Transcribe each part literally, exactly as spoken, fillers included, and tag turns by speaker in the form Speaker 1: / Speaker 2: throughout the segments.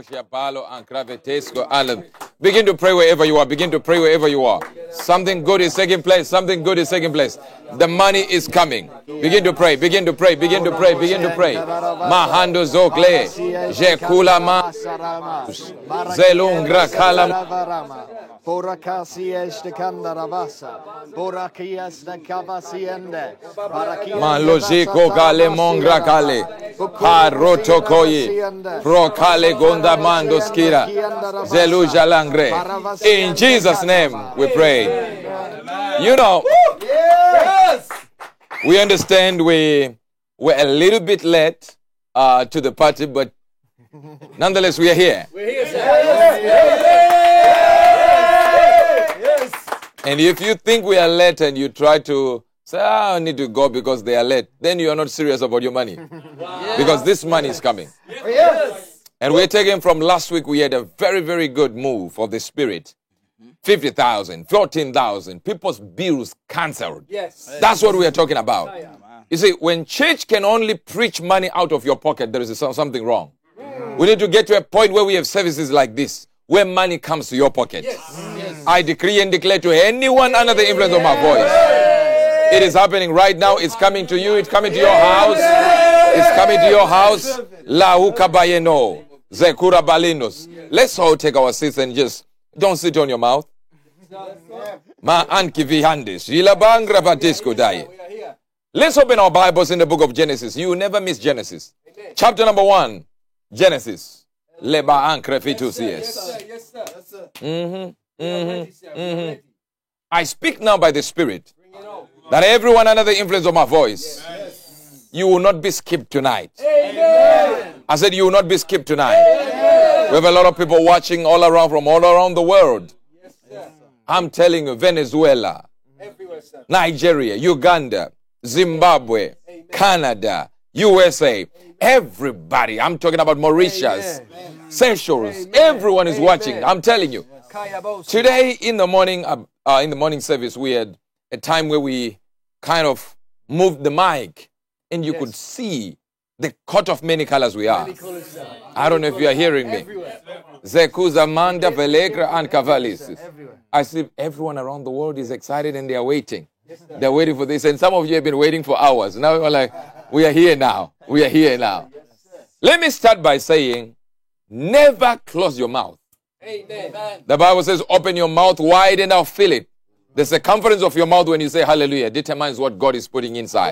Speaker 1: Begin to pray wherever you are. Begin to pray wherever you are. Something good is taking place. Something good is taking place. The money is coming. Begin to pray. Begin to pray. Begin to pray. Begin to pray. Mahando zokle. Jekula ma. Zelungra kalam.
Speaker 2: Borakasies de Candaravasa, Borakias de Cavasiende,
Speaker 1: Maloziko Gale Mongra Kale, Paroto Koyi, Procale Gonda Mandoskira, Zeluja Langre. In Jesus' name we pray. You know, we understand we were a little bit late uh, to the party, but nonetheless we are here.
Speaker 3: We're here, sir.
Speaker 1: And if you think we are late and you try to say, oh, I need to go because they are late, then you are not serious about your money. Yes. Because this money is coming.
Speaker 3: Yes.
Speaker 1: And we're taking from last week, we had a very, very good move of the Spirit. fifty thousand, fourteen thousand, people's bills cancelled.
Speaker 3: Yes.
Speaker 1: That's what we are talking about. You see, when church can only preach money out of your pocket, there is something wrong. Mm. We need to get to a point where we have services like this, where money comes to your pocket.
Speaker 3: Yes. Yes.
Speaker 1: I decree and declare to anyone under the influence of my voice. It is happening right now. It's coming to you. It's coming to your house. It's coming to your house. La ukabayeno. Zekura balinos. Let's all take our seats and just don't sit on your mouth. Ma ankivi handis. Yilabangra batisco dai. Let's open our Bibles in the book of Genesis. You will never miss Genesis. Chapter number one. Genesis. Leba ankrefitus, yes.
Speaker 3: Yes, sir. Yes, sir.
Speaker 1: Mm-hmm. Mm-hmm. Mm-hmm. I speak now by the Spirit that everyone under the influence of my voice, yes, you will not be skipped tonight.
Speaker 3: Amen.
Speaker 1: I said you will not be skipped tonight. Amen. We have a lot of people watching all around from all around the world.
Speaker 3: Yes, sir.
Speaker 1: I'm telling you, Venezuela,
Speaker 3: everywhere, sir.
Speaker 1: Nigeria, Uganda, Zimbabwe, amen, Canada, U S A, amen, everybody. I'm talking about Mauritius, amen, Seychelles. Amen. Everyone is, amen, watching. I'm telling you. Yes. Today in the morning, uh, uh, in the morning service, we had a time where we kind of moved the mic, and you, yes, could see the coat of many colors we are. Colors, I don't know if you are hearing me. Zekuza Manda Velegra and Cavalis. I see everyone around the world is excited and they are waiting. Yes, they're waiting for this, and some of you have been waiting for hours. Now we're like, we are here now. We are here now. Yes, let me start by saying, never close your mouth. Amen. The Bible says, open your mouth wide and I'll fill it. The circumference of your mouth when you say hallelujah determines what God is putting inside.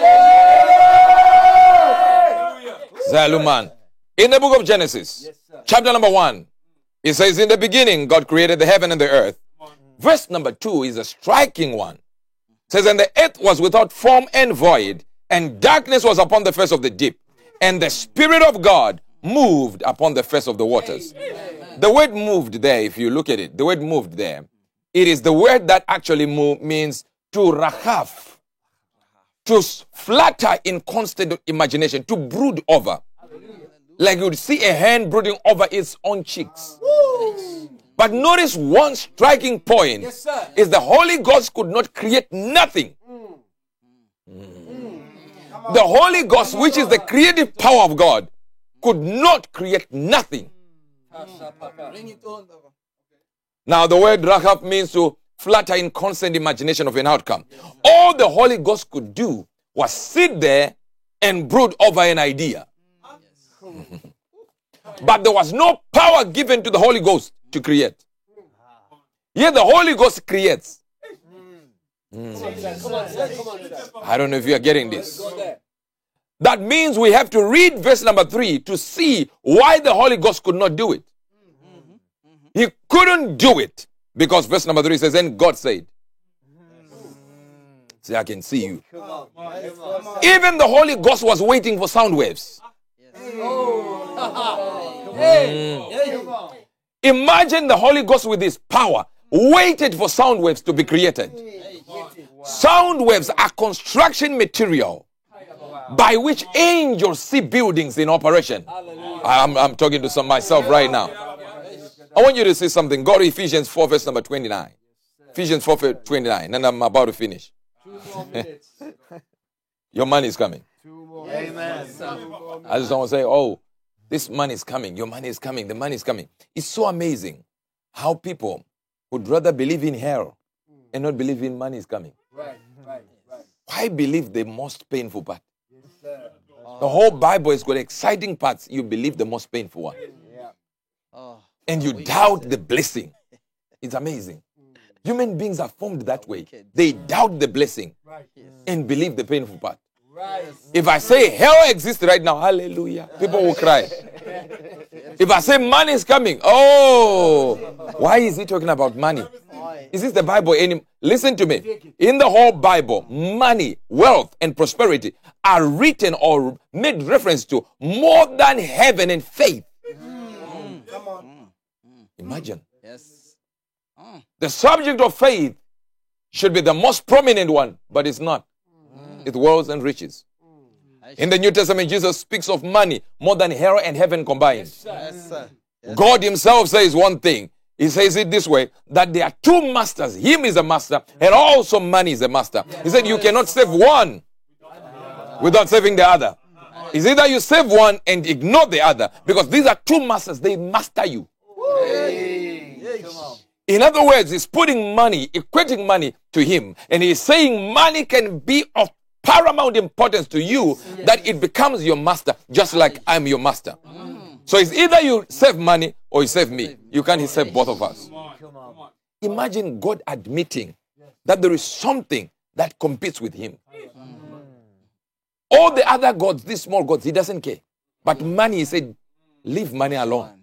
Speaker 1: Zaluman. In the book of Genesis, yes, chapter number one, it says, in the beginning, God created the heaven and the earth. Verse number two is a striking one. It says, and the earth was without form and void, and darkness was upon the face of the deep, and the Spirit of God moved upon the face of the waters. Amen. The word moved there, if you look at it, the word moved there, it is the word that actually move, means to rahaf, to flatter in constant imagination, to brood over. Like you would see a hen brooding over its own cheeks. Woo. But notice one striking point, yes, is the Holy Ghost could not create nothing. Mm. Mm. The Holy Ghost, which is the creative power of God, could not create nothing. Now the word rahab means to flatter in constant imagination of an outcome. All the Holy Ghost could do was sit there and brood over an idea. But there was no power given to the Holy Ghost to create. Yet the Holy Ghost creates. Mm. I don't know if you are getting this. That means we have to read verse number three to see why the Holy Ghost could not do it. He couldn't do it because verse number three says, and God said. See, I can see you. Even the Holy Ghost was waiting for sound waves. Mm. Imagine the Holy Ghost with his power waited for sound waves to be created. Sound waves are construction material by which angels see buildings in operation. I'm, I'm talking to some myself right now. I want you to see something. Go to Ephesians four, verse number twenty-nine. Ephesians four, verse twenty-nine. And I'm about to finish. Your money is coming.
Speaker 2: Amen.
Speaker 1: I just don't want to say, oh, this money is coming, your money is coming, the money is coming. It's so amazing how people would rather believe in hell and not believe in money is coming.
Speaker 3: Right, right, right.
Speaker 1: Why believe the most painful part?
Speaker 3: Yes, sir.
Speaker 1: The whole Bible has got exciting parts. You believe the most painful one.
Speaker 3: Yeah.
Speaker 2: Oh,
Speaker 1: And you doubt the blessing. It's amazing. Human beings are formed that way. They doubt the blessing
Speaker 3: Right.
Speaker 1: and believe the painful part.
Speaker 3: Right.
Speaker 1: If I say hell exists right now, hallelujah, people will cry. If I say money is coming, oh, why is he talking about money? Is this the Bible? Any? Listen to me. In the whole Bible, money, wealth, and prosperity are written or made reference to more than heaven and faith.
Speaker 3: Come on.
Speaker 1: Imagine.
Speaker 2: yes.
Speaker 1: The subject of faith should be the most prominent one, but it's not. It's wealth and riches. In the New Testament, Jesus speaks of money more than hell and heaven combined.
Speaker 2: Yes, sir.
Speaker 1: God himself says one thing. He says it this way, that there are two masters. Him is a master, and also money is a master. He said you cannot save one without saving the other. It's either you save one and ignore the other, because these are two masters. They master you. In other words, he's putting money, equating money to him, and he's saying money can be of paramount importance to you, that it becomes your master, just like I'm your master. So it's either you save money or you save me. You can't save both of us. Imagine God admitting that there is something that competes with him. All the other gods, these small gods, he doesn't care. But money, he said, leave money alone.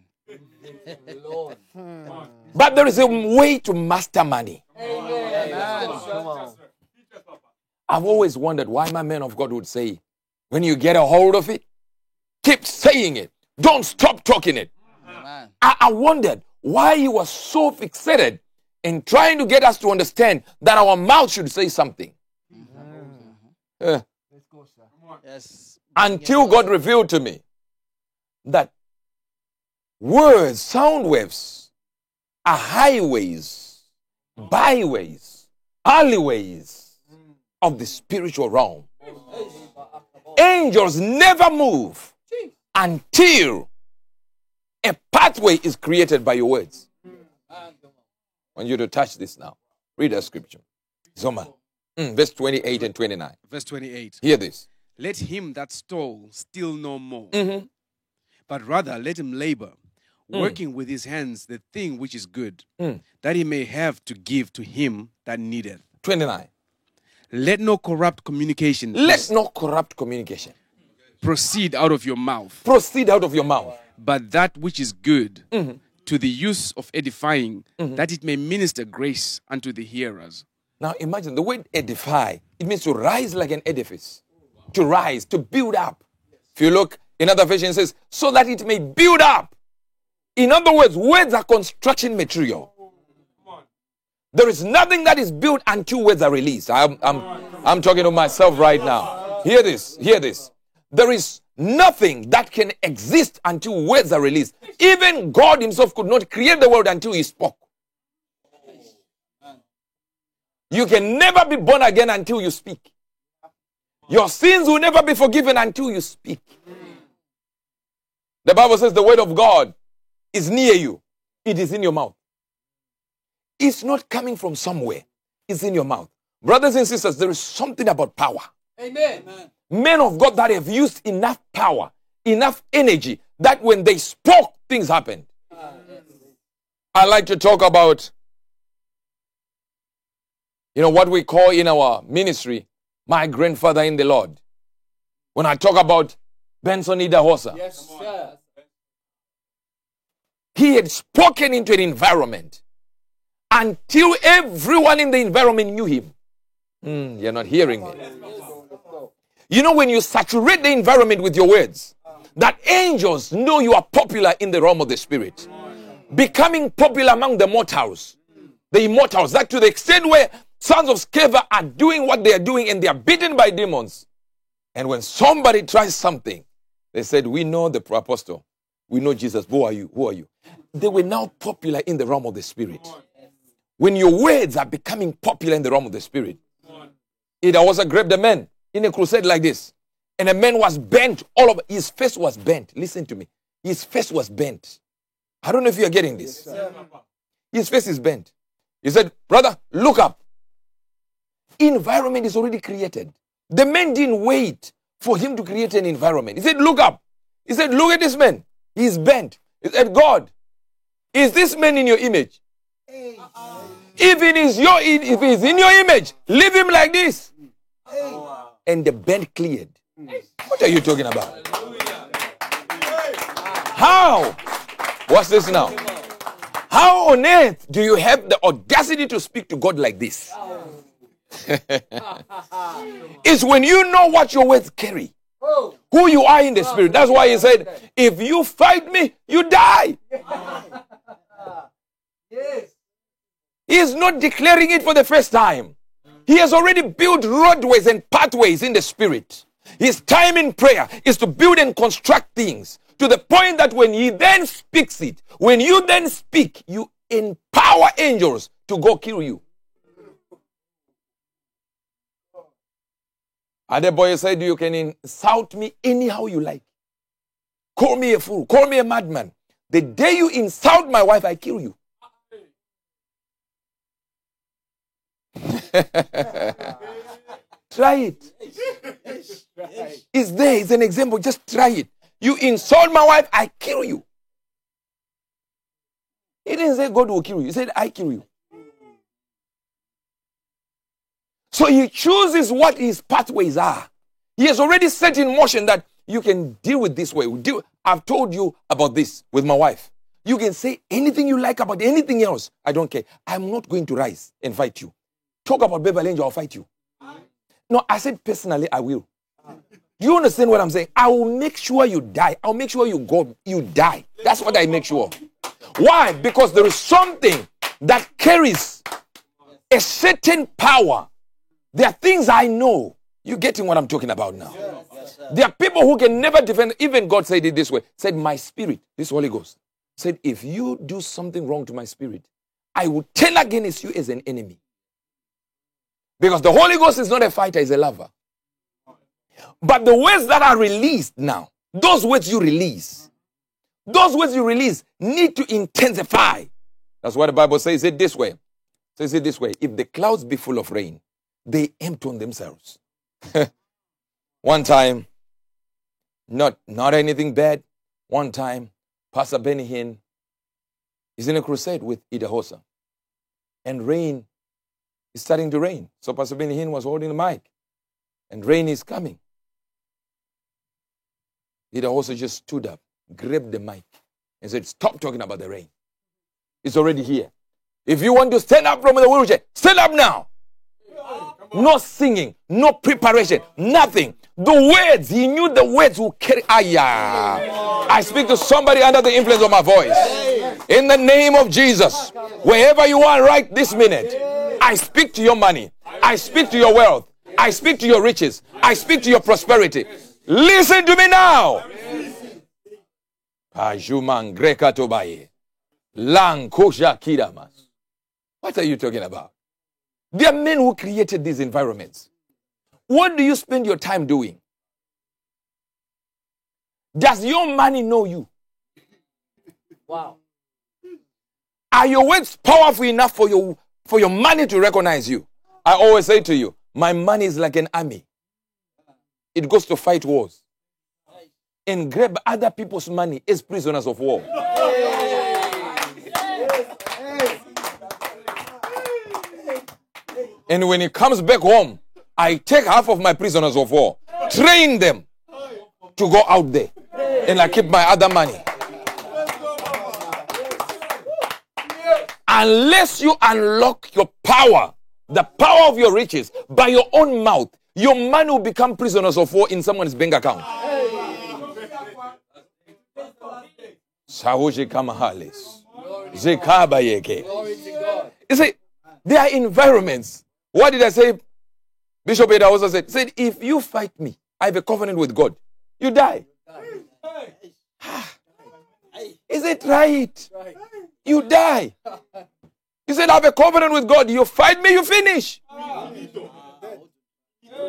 Speaker 1: But there is a way to master money.
Speaker 2: Come on.
Speaker 1: I've always wondered why my man of God would say, when you get a hold of it, keep saying it. Don't stop talking it.
Speaker 2: Amen.
Speaker 1: I, I wondered why he was so fixated in trying to get us to understand that our mouth should say something. Uh,
Speaker 3: Let's go, sir.
Speaker 2: Yes.
Speaker 1: until God revealed to me that words, sound waves, are highways, byways, alleyways of the spiritual realm. Angels never move until a pathway is created by your words. I want you to touch this now. Read that scripture. Zoma. Mm, verse twenty-eight and twenty-nine.
Speaker 4: Verse twenty-eight.
Speaker 1: Hear this.
Speaker 4: Let him that stole steal no more,
Speaker 1: Mm-hmm.
Speaker 4: but rather let him labor,
Speaker 1: Mm.
Speaker 4: working with his hands the thing which is good,
Speaker 1: Mm.
Speaker 4: that he may have to give to him that needeth.
Speaker 1: twenty-nine.
Speaker 4: Let no corrupt communication
Speaker 1: Let no corrupt communication
Speaker 4: proceed out of your mouth,
Speaker 1: proceed out of your mouth.
Speaker 4: but that which is good
Speaker 1: Mm-hmm.
Speaker 4: to the use of edifying, that it may minister grace unto the hearers.
Speaker 1: Now imagine the word edify. It means to rise like an edifice. To rise, to build up. If you look in other versions, it says, so that it may build up. In other words, words are construction material. There is nothing that is built until words are released. I'm, I'm, I'm talking to myself right now. Hear this, hear this. There is nothing that can exist until words are released. Even God himself could not create the world until he spoke. You can never be born again until you speak. Your sins will never be forgiven until you speak. The Bible says the word of God is near you. It is in your mouth. It's not coming from somewhere. It's in your mouth. Brothers and sisters, there is something about power.
Speaker 3: Amen.
Speaker 1: Men of God that have used enough power, enough energy, that when they spoke, things happened. I like to talk about, you know, what we call in our ministry, my grandfather in the Lord. When I talk about Benson Idahosa,
Speaker 3: Yes, sir.
Speaker 1: he had spoken into an environment until everyone in the environment knew him. Hmm, you're not hearing me. You know, when you saturate the environment with your words, that angels know you are popular in the realm of the spirit. Becoming popular among the mortals, the immortals, that to the extent where sons of Sceva are doing what they are doing and they are beaten by demons. And when somebody tries something, they said, we know the apostle. We know Jesus. Who are you? Who are you? They were now popular in the realm of the spirit. When your words are becoming popular in the realm of the spirit. It was a grabbed a man in a crusade like this. And a man was bent all over. His face was bent. Listen to me. his face was bent. I don't know if you are getting this. His face is bent. He said, brother, look up. Environment is already created. The man didn't wait for him to create an environment. He said, look up. He said, look at this man. He's bent. He said, God, is this man in your image? If it is your, if he's in your image, leave him like this. And the bent cleared. What are you talking about? How? What's this now? How on earth do you have the audacity to speak to God like this? It's when you know what your words carry. Who you are in the spirit. That's why he said, if you fight me, you die.
Speaker 3: Yes.
Speaker 1: He is not declaring it for the first time. He has already built roadways and pathways in the spirit. His time in prayer is to build and construct things to the point that when he then speaks it, when you then speak, you empower angels to go kill you. Other boy said, you can insult me anyhow you like. Call me a fool. Call me a madman. The day you insult my wife, I kill you. Try it. It's there. It's an example. Just try it. You insult my wife, I kill you. He didn't say God will kill you. He said, I kill you. So he chooses what his pathways are. He has already set in motion that you can deal with this way. Deal. I've told you about this with my wife. You can say anything you like about anything else. I don't care. I'm not going to rise and fight you. Talk about Beverly Angel, I'll fight you. No, I said personally, I will. Do you understand what I'm saying? I will make sure you die. I'll make sure you go, you die. That's what I make sure. Why? Because there is something that carries a certain power. There are things I know. You're getting what I'm talking about now. There are people who can never defend. Even God said it this way. Said, my spirit, this Holy Ghost, said, if you do something wrong to my spirit, I will turn against you as an enemy. Because the Holy Ghost is not a fighter, he's a lover. But the words that are released now, those words you release, those words you release need to intensify. That's why the Bible says it this way. It says it this way. If the clouds be full of rain, they empty on themselves. One time, not, not anything bad. One time, Pastor Benny Hinn is in a crusade with Idahosa. And rain is starting to rain. So Pastor Benny Hinn was holding the mic. And rain is coming. Idahosa just stood up, grabbed the mic, and said, stop talking about the rain. It's already here. If you want to stand up from the wheelchair, stand up now. No singing, no preparation, nothing. The words, he knew the words will carry. Ayah. I speak to somebody under the influence of my voice. In the name of Jesus, wherever you are right this minute, I speak to your money. I speak to your wealth. I speak to your riches. I speak to your prosperity. Listen to me now. What are you talking about? There are men who created these environments. What do you spend your time doing? Does your money know you?
Speaker 3: Wow.
Speaker 1: Are your words powerful enough for your, for your money to recognize you? I always say to you, my money is like an army. It goes to fight wars and grab other people's money as prisoners of war. And when he comes back home, I take half of my prisoners of war, train them to go out there, and I keep my other money. Unless you unlock your power, the power of your riches, by your own mouth, your money will become prisoners of war in someone's bank account. You see, there are environments. What did I say? Bishop Eda also said, said, if you fight me, I have a covenant with God. You die. Is it right? You die. He said, I have a covenant with God. You fight me, you finish.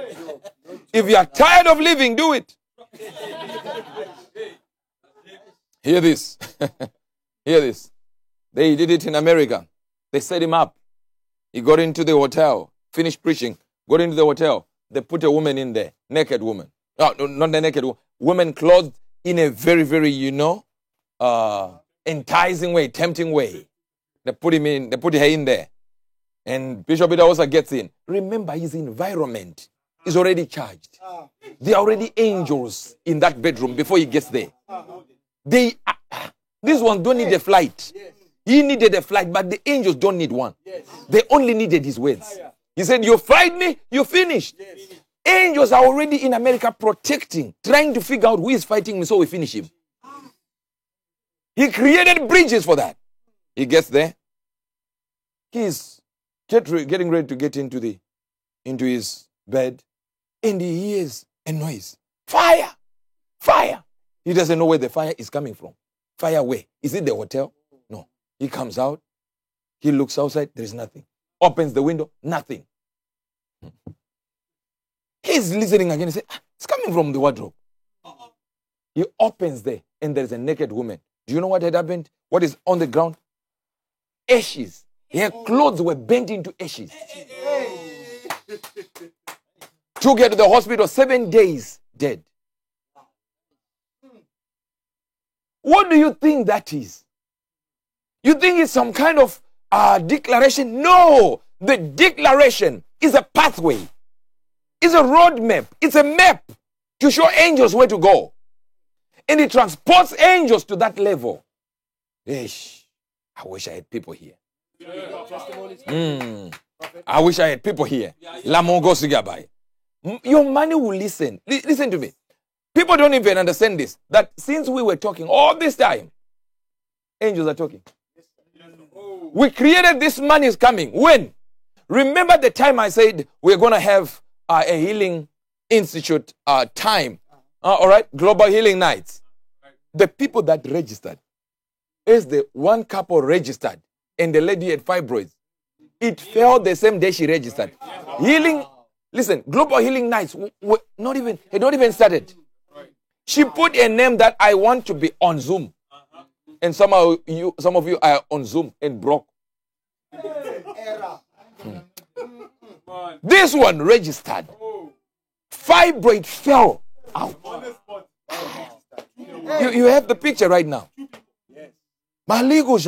Speaker 1: If you are tired of living, do it. Hear this. Hear this. They did it in America. They set him up. He got into the hotel, finished preaching, got into the hotel. They put a woman in there, naked woman. No, no not the naked woman. Woman clothed in a very, very, you know, uh, enticing way, tempting way. They put him in, they put her in there. And Bishop Idahosa gets in. Remember, his environment is already charged. There are already angels in that bedroom before he gets there. They, uh, these ones don't need a flight. He needed a flight, but the angels don't need one. They only needed his words. He said, you fight me, you finished. Angels are already in America protecting, trying to figure out who is fighting me so we finish him. He created bridges for that. He gets there. He's get re- getting ready to get into the into his bed, and he hears a noise. Fire! Fire! He doesn't know where the fire is coming from. Fire where? Is it the hotel? No. He comes out. He looks outside. There is nothing. Opens the window. Nothing. He's listening again. He says, ah, it's coming from the wardrobe. He opens there, and there's a naked woman. Do you know what had happened? What is on the ground? Ashes. Her clothes were bent into ashes. Took her to the hospital, seven days dead. What do you think that is? You think it's some kind of uh, declaration? No! The declaration is a pathway. It's a roadmap. It's a map to show angels where to go. And it transports angels to that level. Ish, I wish I had people here. Mm. I wish I had people here. Your money will listen. L- listen to me. People don't even understand this. That since we were talking all this time, angels are talking. We created this money is coming. When? Remember the time I said we're going to have uh, a healing institute uh, time. Uh, all right? Global Healing Nights. The people that registered is the one couple registered and the lady had fibroids. It fell the same day she registered. Healing, listen, Global Healing Nights were not even, had not even started. She put a name that I want to be on Zoom. And some of you, some of you are on Zoom and broke. Hmm. This one registered. Fibroid fell out. You, you have the picture right now. I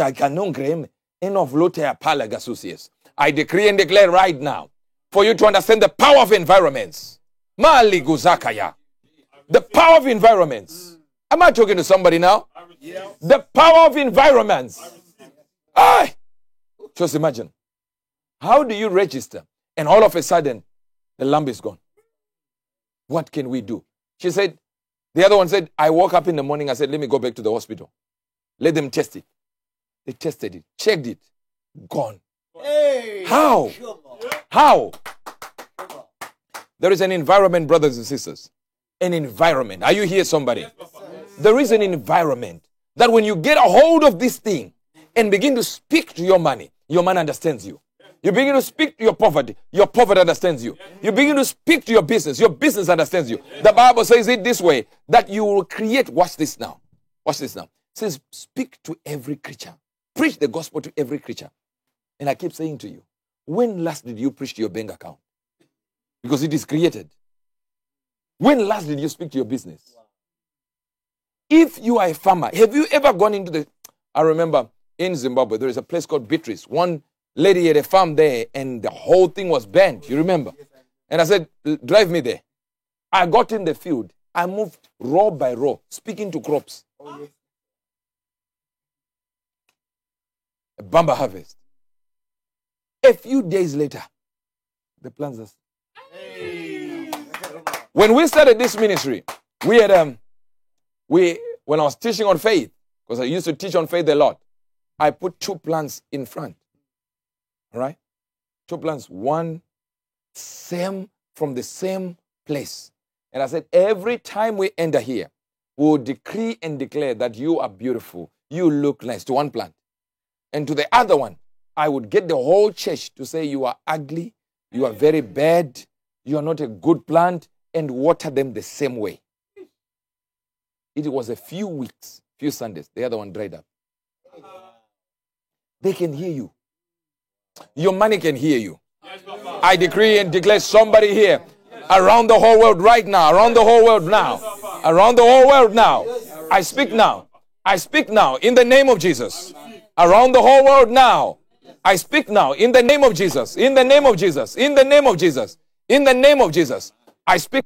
Speaker 1: decree and declare right now for you to understand the power of environments. The power of environments. Am I talking to somebody now? The power of environments. Ah, just imagine. How do you register? And all of a sudden, the lamp is gone. What can we do? She said, the other one said, I woke up in the morning. I said, let me go back to the hospital. Let them test it. They tested it, checked it, gone. Hey, How? How? There is an environment, brothers and sisters. An environment. Are you here, somebody? There is an environment that when you get a hold of this thing and begin to speak to your money, your money understands you. You begin to speak to your poverty, your poverty understands you. You begin to speak to your business, your business understands you. The Bible says it this way, that you will create, watch this now. Watch this now. It says, speak to every creature. Preach the gospel to every creature. And I keep saying to you, when last did you preach to your bank account? Because it is created. When last did you speak to your business? If you are a farmer, have you ever gone into the... I remember in Zimbabwe, there is a place called Beatrice. One lady had a farm there and the whole thing was banned. You remember? And I said, drive me there. I got in the field. I moved row by row, speaking to crops. A bamba harvest. A few days later, the plants are... When we started this ministry, we had um, we when I was teaching on faith, because I used to teach on faith a lot, I put two plants in front. All right, two plants, one same from the same place, and I said every time we enter here, we will decree and declare that you are beautiful, you look nice to one plant, and to the other one, I would get the whole church to say you are ugly, you are very bad, you are not a good plant, and water them the same way. It was a few weeks, few Sundays. The other one dried up. They can hear you. Your money can hear you. I decree and declare somebody here around the whole world right now, around the whole world now, around the whole world now. I speak now. I speak now in the name of Jesus. Around the whole world now. I speak now in the name of Jesus. In the name of Jesus. In the name of Jesus. In the name of Jesus. I speak.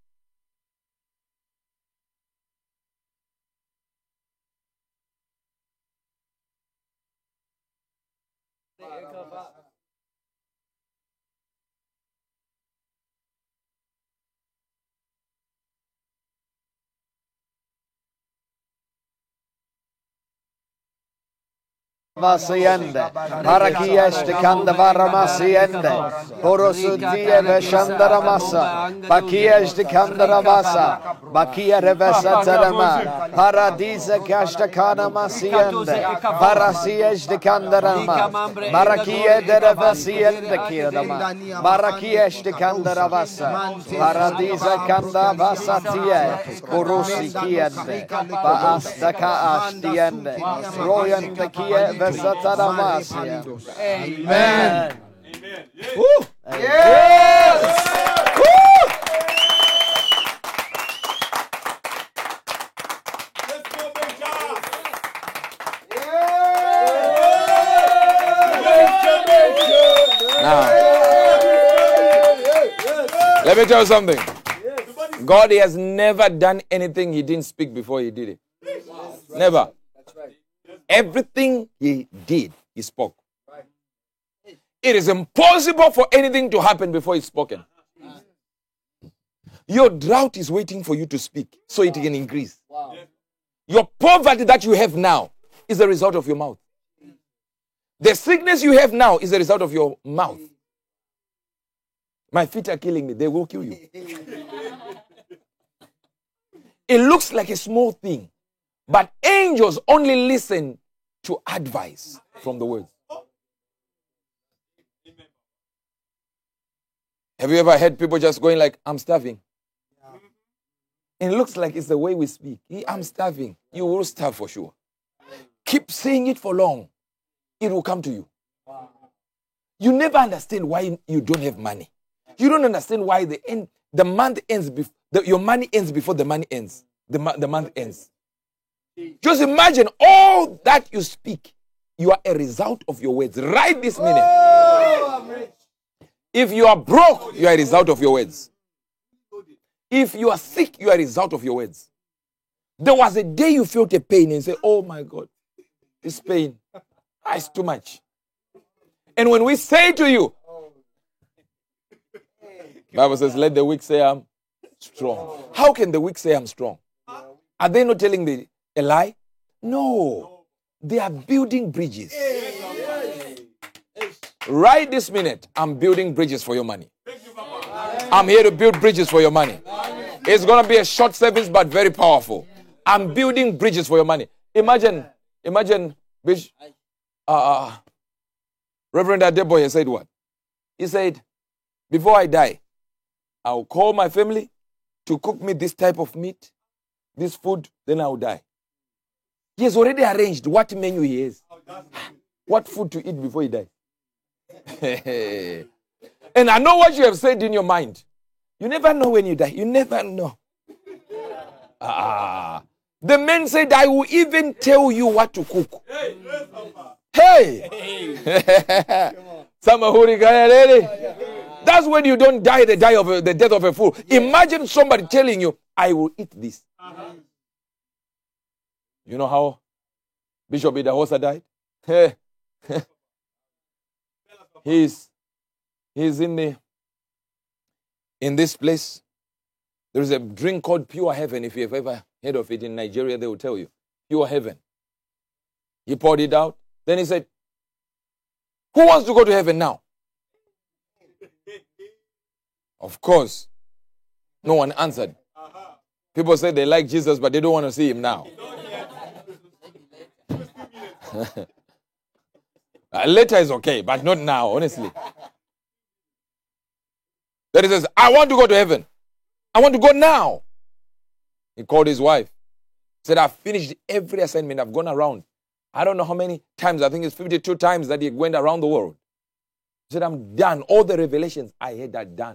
Speaker 5: Masiende, Parakieste Kandavara Masiende, Borosutia Veshandara Masa, Bakieste Kandaravasa, Bakia Revesa Tarama, Paradisa Kashtakana Masiende, Parasieste Kandarama, Marakia de Revasiende Kirama, Marakieste Kandaravasa, Paradisa Kandavasa Tie, Borosi Kiende, Baastaka Ashtiende, Royan Takia. Amen. Amen. Woo. Yes. Woo.
Speaker 1: Now, let me tell you something. God has never done anything he didn't speak before he did it. Never. Everything he did, he spoke. It is impossible for anything to happen before it's spoken. Your drought is waiting for you to speak so it can increase. Your poverty that you have now is the result of your mouth. The sickness you have now is the result of your mouth. My feet are killing me. They will kill you. It looks like a small thing, but angels only listen to advice from the words. Have you ever heard people just going like, I'm starving? And it looks like it's the way we speak. I'm starving. You will starve for sure. Keep saying it for long. It will come to you. You never understand why you don't have money. You don't understand why the end, the month ends before your money ends before the money ends. The, the month ends. Just imagine all that you speak. You are a result of your words right this minute. If you are broke, you are a result of your words. If you are sick, you are a result of your words. There was a day you felt a pain and you say, oh my God, this pain, ah, it's too much. And when we say to you, Bible says, let the weak say I'm strong. How can the weak say I'm strong? Are they not telling the a lie? No. They are building bridges. Right this minute, I'm building bridges for your money. I'm here to build bridges for your money. It's going to be a short service, but very powerful. I'm building bridges for your money. Imagine, imagine, uh, Reverend Adeboye said what? He said, before I die, I'll call my family to cook me this type of meat, this food, then I'll die. He has already arranged what menu he has. What food to eat before he dies. And I know what you have said in your mind. You never know when you die. You never know. Ah, the man said, I will even tell you what to cook. Hey! That's when you don't die the, die of a, the death of a fool. Imagine somebody telling you, I will eat this. You know how Bishop Idahosa died? he's he's in the in this place. There is a drink called Pure Heaven. If you have ever heard of it in Nigeria, they will tell you. Pure Heaven. He poured it out. Then he said, who wants to go to heaven now? Of course. No one answered. People say they like Jesus, but they don't want to see him now. uh, later is okay, but not now, honestly. Then he says, I want to go to heaven. I want to go now. He called his wife. Said, I've finished every assignment. I've gone around. I don't know how many times. I think it's fifty-two times that he went around the world. He said, I'm done. All the revelations I had are done.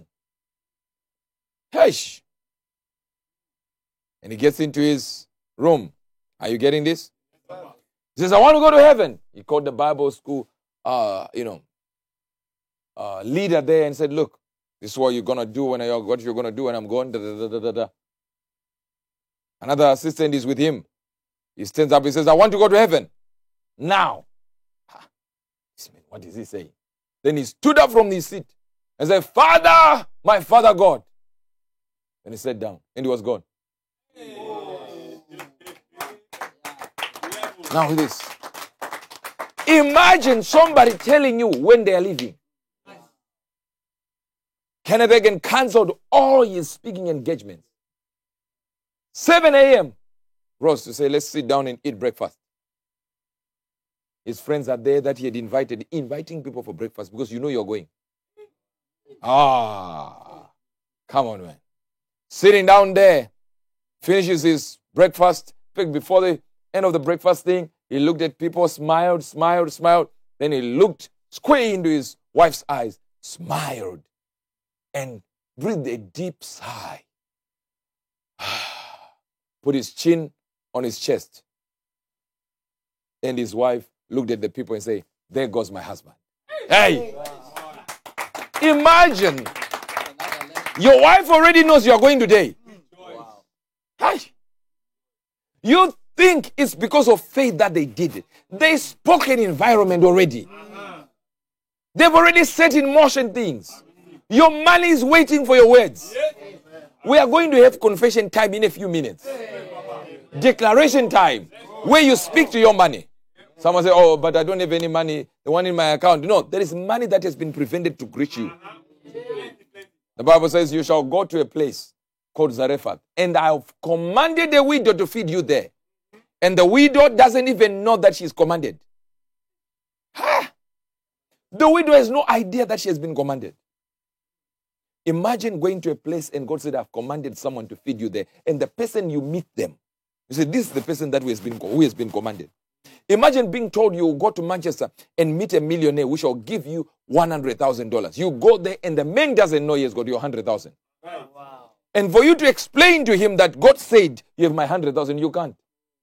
Speaker 1: Hush. And he gets into his room. Are you getting this? He says, I want to go to heaven. He called the Bible school, uh, you know, uh, leader there and said, look, this is what you're going to do when I, what you're going to do when I'm going. Da, da, da, da, da. Another assistant is with him. He stands up. He says, I want to go to heaven. Now. What is he saying? Then he stood up from his seat and said, Father, my Father God. And he sat down and he was gone. Now this. Imagine somebody telling you when they are leaving. Kenneth Hagin cancelled all his speaking engagements. seven a.m. rose to say, let's sit down and eat breakfast. His friends are there that he had invited, inviting people for breakfast because you know you're going. Ah, come on, man. Sitting down there, finishes his breakfast. Before the end of the breakfast thing, he looked at people, smiled, smiled, smiled. Then he looked square into his wife's eyes, smiled, and breathed a deep sigh. Put his chin on his chest. And his wife looked at the people and said, there goes my husband. Hey! Imagine. Your wife already knows you are going today. Hey! You think it's because of faith that they did it. They spoke an environment already. They've already set in motion things. Your money is waiting for your words. We are going to have confession time in a few minutes. Declaration time, where you speak to your money. Someone say, oh, but I don't have any money. The one in my account. No, there is money that has been prevented to reach you. The Bible says you shall go to a place called Zarephath. And I have commanded the widow to feed you there. And the widow doesn't even know that she's commanded. Ha! The widow has no idea that she has been commanded. Imagine going to a place and God said, I've commanded someone to feed you there. And the person you meet them, you say, this is the person that who has been, who has been commanded. Imagine being told you go to Manchester and meet a millionaire who shall give you one hundred thousand dollars. You go there and the man doesn't know he has got your one hundred thousand dollars. Wow. And for you to explain to him that God said, you have my one hundred thousand dollars, you can't.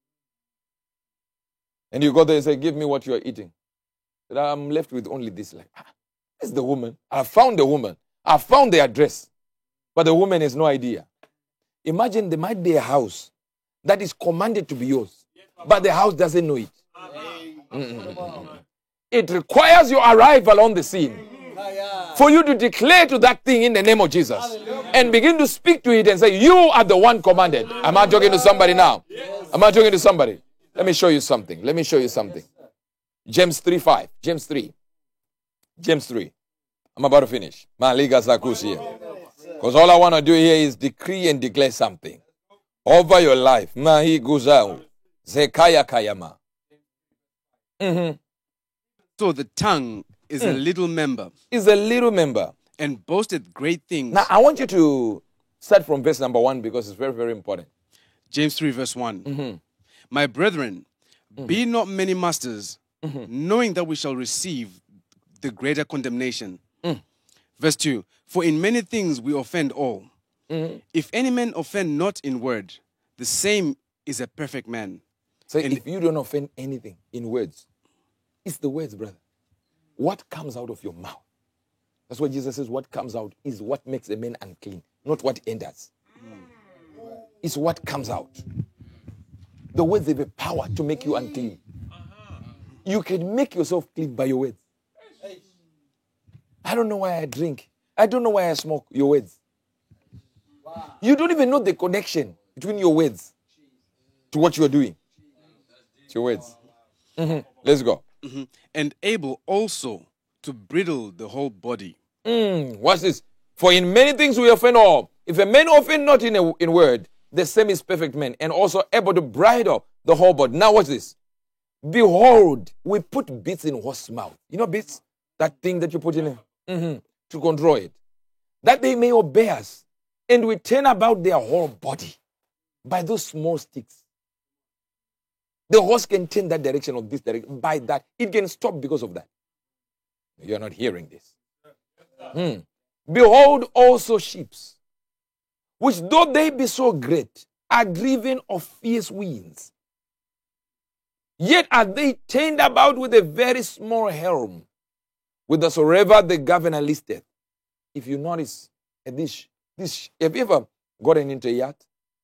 Speaker 1: And you go there and say, give me what you are eating. But I'm left with only this. Like, ah, this is the woman. I found the woman. I found the address. But the woman has no idea. Imagine there might be a house that is commanded to be yours. But the house doesn't know it. Mm-mm. It requires your arrival on the scene for you to declare to that thing in the name of Jesus and begin to speak to it and say, you are the one commanded. Am I talking to somebody now? Am I talking to somebody? Let me show you something. Let me show you something. James three five. James three. James three. I'm about to finish. Because all I want to do here is decree and declare something over your life. Mahi guzau. Zekaya kayama. Mm-hmm.
Speaker 4: So the tongue is mm. a little member.
Speaker 1: Is a little member.
Speaker 4: And boasteth great things.
Speaker 1: Now, I want you to start from verse number one because it's very, very important.
Speaker 4: James three verse one.
Speaker 1: Mm-hmm.
Speaker 4: My brethren,
Speaker 1: mm-hmm.
Speaker 4: be not many masters,
Speaker 1: mm-hmm.
Speaker 4: knowing that we shall receive the greater condemnation.
Speaker 1: Mm.
Speaker 4: Verse two. For in many things we offend all.
Speaker 1: Mm-hmm.
Speaker 4: If any man offend not in word, the same is a perfect man.
Speaker 1: So
Speaker 4: and
Speaker 1: if you don't offend anything in words, it's the words, brother. What comes out of your mouth? That's what Jesus says. What comes out is what makes a man unclean, not what enters. Mm. It's what comes out. The words have a power to make you unclean. You can make yourself clean by your words. I don't know why I drink. I don't know why I smoke. Your words. You don't even know the connection between your words to what you are doing. It's your words. Mm-hmm. Let's go.
Speaker 4: Mm-hmm. And able also to bridle the whole body.
Speaker 1: Mm, what's this? For in many things we offend all. If a man offend not in a, in word, the same is perfect man, and also able to bridle the whole body. Now watch this. Behold, we put bits in horse mouth. You know bits? That thing that you put in it mm-hmm. to control it. That they may obey us. And we turn about their whole body by those small sticks. The horse can turn that direction or this direction. By that, it can stop because of that. You're not hearing this. Hmm. Behold also ships, which though they be so great, are driven of fierce winds. Yet are they turned about with a very small helm, whithersoever the governor listeth. If you notice, at this, this, have you ever gotten into a yacht?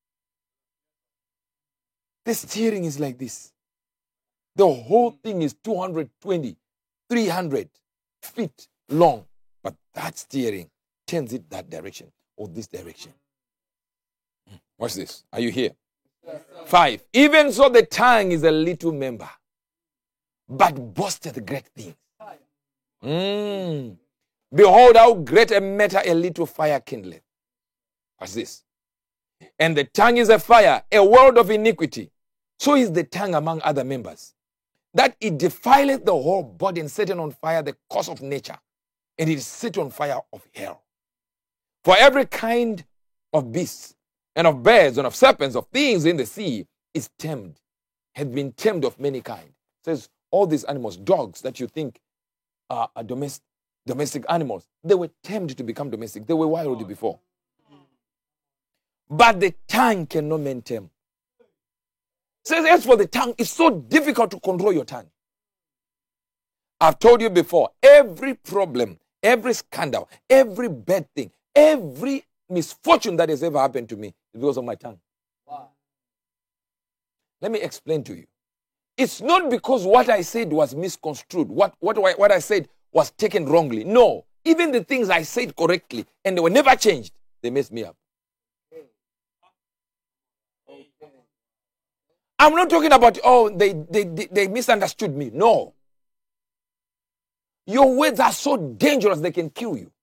Speaker 1: The steering is like this. The whole thing is two hundred twenty, three hundred feet long. But that steering turns it that direction or this direction. Watch this. Are you here? Yes, Five. Even so the tongue is a little member, but boasteth great things. Mm. Behold how great a matter a little fire kindleth. Watch this. And the tongue is a fire, a world of iniquity. So is the tongue among other members, that it defileth the whole body and setteth on fire the course of nature, and it is set on fire of hell. For every kind of beasts, and of birds, and of serpents, of things in the sea, is tamed, hath been tamed of many kinds. It says all these animals, dogs that you think are, are domestic, domestic animals, they were tamed to become domestic. They were wild before. But the tongue cannot man tame. It says, as for the tongue, it's so difficult to control your tongue. I've told you before, every problem, every scandal, every bad thing, every misfortune that has ever happened to me is because of my tongue. Wow. Let me explain to you. It's not because what I said was misconstrued, what, what, what I said was taken wrongly. No, even the things I said correctly and they were never changed, they messed me up. I'm not talking about, oh, they, they, they, they misunderstood me. No. Your words are so dangerous, they can kill you.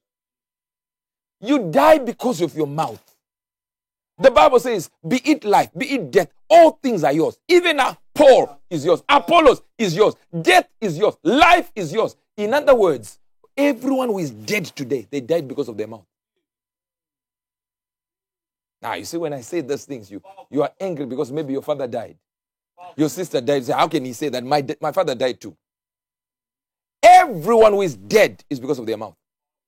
Speaker 1: You die because of your mouth. The Bible says, be it life, be it death, all things are yours. Even now, Paul is yours. Apollos is yours. Death is yours. Life is yours. In other words, everyone who is dead today, they died because of their mouth. Now, you see, when I say those things, you, you are angry because maybe your father died. Your sister died. You say, how can he say that? My, my father died too. Everyone who is dead is because of their mouth.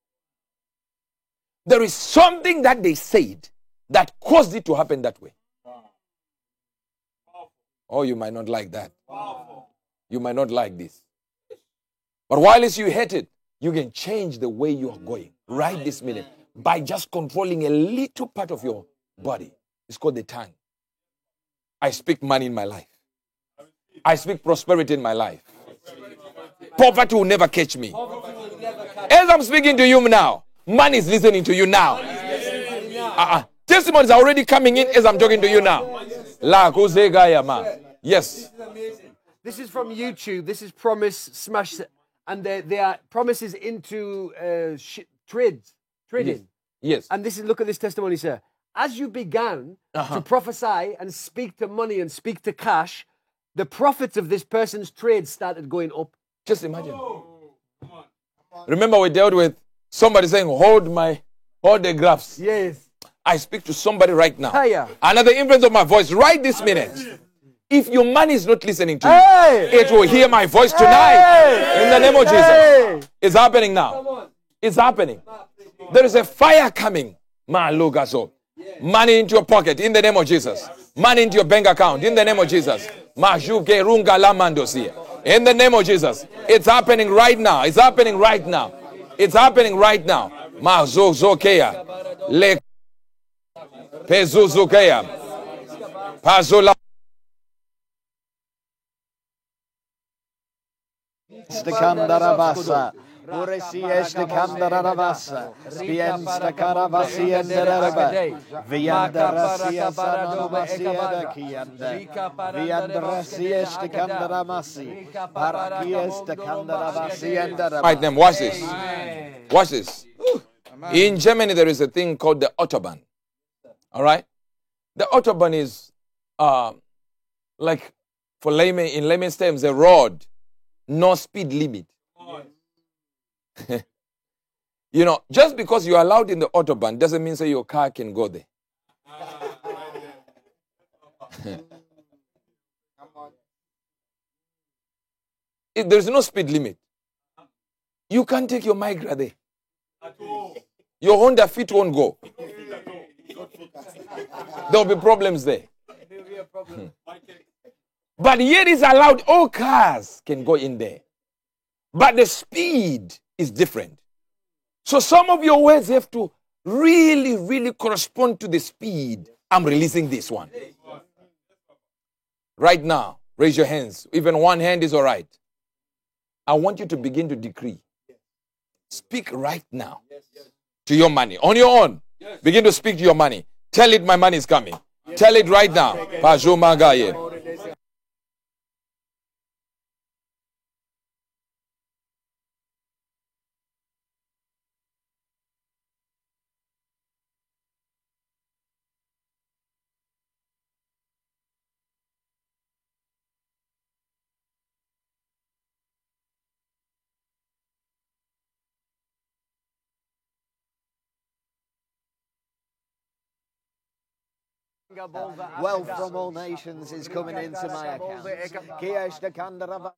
Speaker 1: There is something that they said that caused it to happen that way. Oh, you might not like that. You might not like this. But while you hate it, you can change the way you are going right this minute by just controlling a little part of your body. It's called the tongue. I speak money in my life. I speak prosperity in my life. Poverty will never catch me. As I'm speaking to you now, money is listening to you now. Uh-uh. Testimonies are already coming in as I'm talking to you now. Yes.
Speaker 3: This is from YouTube. This is Promise Smash, and they, they are promises into uh, sh- trades, trading.
Speaker 1: Yes. yes.
Speaker 3: And this is, look at this testimony, sir. As you began uh-huh. to prophesy and speak to money and speak to cash, the profits of this person's trade started going up.
Speaker 1: Just imagine. Remember we dealt with somebody saying, hold my, hold the graphs.
Speaker 3: Yes.
Speaker 1: I speak to somebody right now.
Speaker 3: Hiya.
Speaker 1: Another influence of my voice right this minute. If your money is not listening to
Speaker 3: hey.
Speaker 1: you, it will hear my voice tonight. Hey. In the name of Jesus. Hey. It's happening now. It's happening. There is a fire coming. Money into your pocket in the name of Jesus. Money into your bank account in the name of Jesus. In the name of Jesus. It's happening right now. It's happening right now. It's happening right now. Mazuzokea. Le Pezuzukea. Pazula.
Speaker 5: Stikandarabasa. Uresi estikandarabasa. Spiensta caravasi and derebe. Viandarasia sanomasiada kianda. Viandarasi estikandaramasi. Parakies tikandarabasi and derebe.
Speaker 1: Right now, watch this. Watch this. In Germany, there is a thing called the Autobahn. All right? The Autobahn is uh, like, for layman, in layman's terms, a road, no speed limit. You know, just because you're allowed in the Autobahn doesn't mean say your car can go there. If there's no speed limit. You can't take your Migra there. Your Honda Fit won't go. There'll be problems there. Hmm. But yet it's allowed, all cars can go in there. But the speed is different. So some of your words have to really, really correspond to the speed. I'm releasing this one. Right now, raise your hands. Even one hand is all right. I want you to begin to decree. Speak right now to your money. On your own, begin to speak to your money. Tell it my money is coming. Tell it right now. Pajumagaye.
Speaker 5: Wealth from all nations is coming into my account. Kiyesh de Kandarava.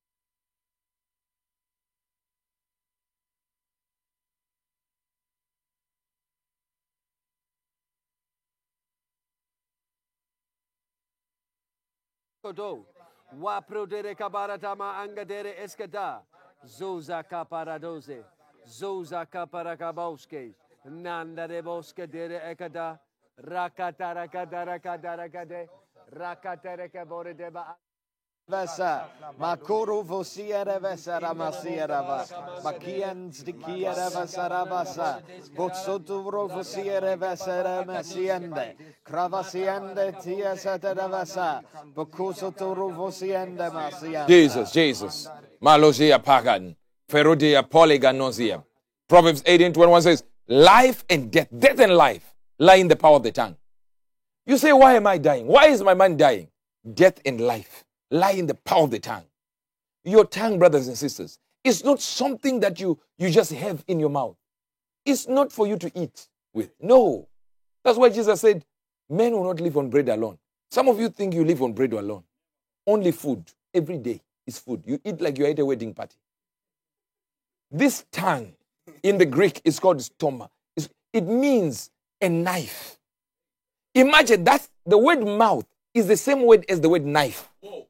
Speaker 3: Kodo. Wapro dere kabaratama angadere eskada. Zoza kaparadoze. Zoza kaparakabauske. Nanda de boske dere ekada. Rakatarakadarakadarakade. Rakaterekabore
Speaker 5: Vesa, Makuru Vosiera Vesara Masierava, Makians de Kiera Vesaravasa, Botsuturo Vosiera Vesara Masiende, Cravasiende Tia Satavasa, Bocusuturu Vosiende Masiende.
Speaker 1: Jesus, Jesus. Malosia Pagan, Ferodia Polyganosia. Proverbs eighteen twenty-one says, life and death, death and life lie in the power of the tongue. You say, why am I dying? Why is my man dying? Death and life lie in the power of the tongue. Your tongue, brothers and sisters, is not something that you, you just have in your mouth. It's not for you to eat with. No. That's why Jesus said, men will not live on bread alone. Some of you think you live on bread alone. Only food. Every day is food. You eat like you're at a wedding party. This tongue in the Greek is called stoma. It means a knife. Imagine that the word mouth is the same word as the word knife.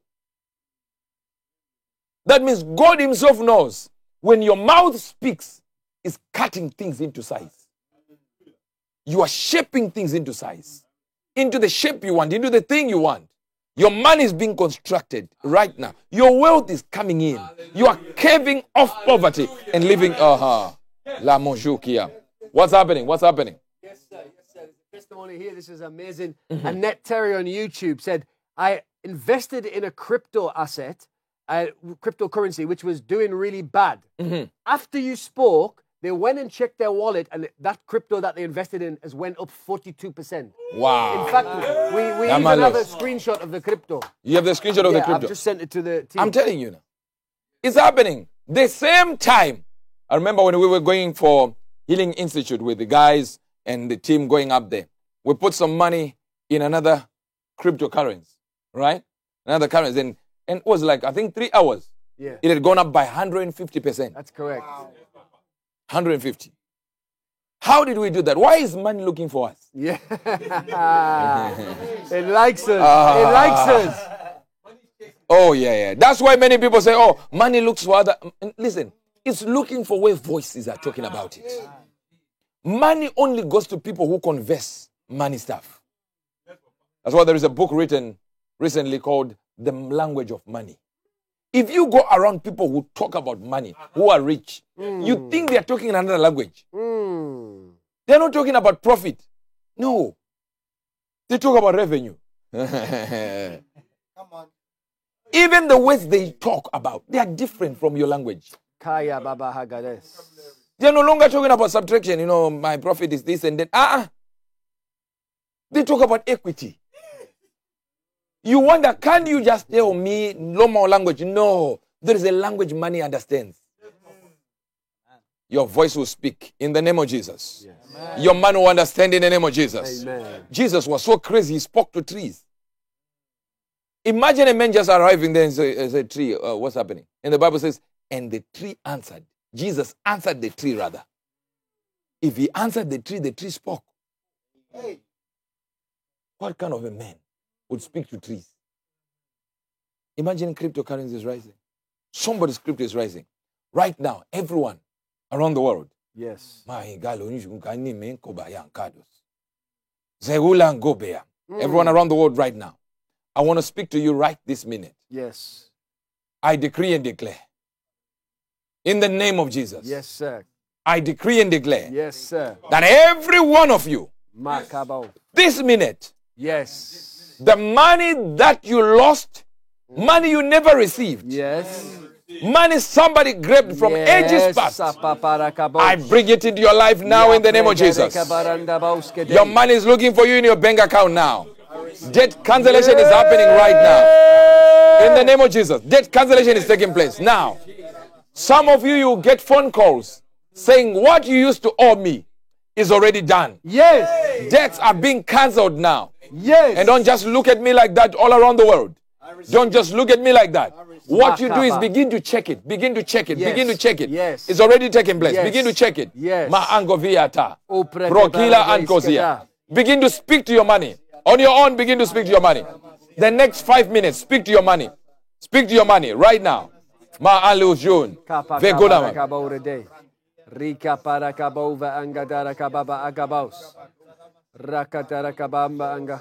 Speaker 1: That means God himself knows when your mouth speaks, it's cutting things into size. You are shaping things into size, into the shape you want, into the thing you want. Your money is being constructed right now. Your wealth is coming in. You are caving off poverty and living. Aha. La Monjukia. What's happening? What's happening?
Speaker 3: Yes, sir. Yes, sir. Testimony here. This is amazing. Mm-hmm. Annette Terry on YouTube said, I invested in a crypto asset, uh, cryptocurrency, which was doing really bad.
Speaker 1: Mm-hmm.
Speaker 3: After you spoke, they went and checked their wallet, and that crypto that they invested in has went up forty-two percent.
Speaker 1: Wow.
Speaker 3: In fact, we, we even have a screenshot of the crypto.
Speaker 1: You have the screenshot of
Speaker 3: yeah,
Speaker 1: the crypto?
Speaker 3: I've just sent it to the team.
Speaker 1: I'm telling you now. It's happening. The same time. I remember when we were going for Healing Institute with the guys and the team going up there. We put some money in another cryptocurrency, right? Another currency. And, and it was like, I think, three hours.
Speaker 3: Yeah.
Speaker 1: It had gone up by one hundred fifty percent.
Speaker 3: That's correct.
Speaker 1: one hundred fifty. How did we do that? Why is money looking for us?
Speaker 3: Yeah. It likes us. Uh, it likes us.
Speaker 1: Oh, yeah, yeah. That's why many people say, oh, money looks for other. Listen, it's looking for where voices are talking about it. Money only goes to people who converse money stuff. That's why there is a book written recently called The Language of Money. If you go around people who talk about money, who are rich, mm. you think they're talking in another language.
Speaker 3: Mm.
Speaker 1: They're not talking about profit. No. They talk about revenue. Come on. Even the words they talk about, they are different from your language.
Speaker 3: Kaya Baba Hagades.
Speaker 1: They're no longer talking about subtraction. You know, my profit is this and that. Ah, uh-uh. They talk about equity. You wonder, can you just tell me normal language? No. There is a language money understands. Your voice will speak in the name of Jesus. Yes. Your man will understand in the name of Jesus.
Speaker 3: Amen.
Speaker 1: Jesus was so crazy, he spoke to trees. Imagine a man just arriving there and say, and say tree, uh, what's happening? And the Bible says, and the tree answered. Jesus answered the tree rather. If he answered the tree, the tree spoke. Hey. What kind of a man would speak to trees? Imagine cryptocurrency is rising. Somebody's crypto is rising. Right now, everyone around the world.
Speaker 3: Yes.
Speaker 1: Everyone around the world right now. I want to speak to you right this minute.
Speaker 3: Yes.
Speaker 1: I decree and declare. In the name of Jesus.
Speaker 3: Yes, sir.
Speaker 1: I decree and declare.
Speaker 3: Yes, sir.
Speaker 1: That every one of you,
Speaker 3: Makabo.
Speaker 1: this minute,
Speaker 3: yes,
Speaker 1: the money that you lost, money you never received,
Speaker 3: yes,
Speaker 1: money somebody grabbed from
Speaker 3: yes,
Speaker 1: ages past, I bring it into your life now in the name of Jesus. Your money is looking for you in your bank account now. Debt cancellation is happening right now. In the name of Jesus. Debt cancellation is taking place now. Some of you, you get phone calls saying what you used to owe me is already done.
Speaker 3: Yes.
Speaker 1: Debts are being cancelled now.
Speaker 3: Yes.
Speaker 1: And don't just look at me like that all around the world. Don't just look at me like that. What you do is begin to check it. Begin to check it.
Speaker 3: Yes.
Speaker 1: Begin to check it.
Speaker 3: Yes.
Speaker 1: It's already taking place.
Speaker 3: Yes.
Speaker 1: Begin to check it.
Speaker 3: Yes.
Speaker 1: Ma'angoviata. Prokila ankozia. Begin to speak to your money. On your own, begin to speak to your money. The next five minutes, speak to your money. Speak to your money right now. Ma'alujun. Vegunama.
Speaker 3: Rika para kabova angadara kababa agabaus. Rakatara kabamba anga.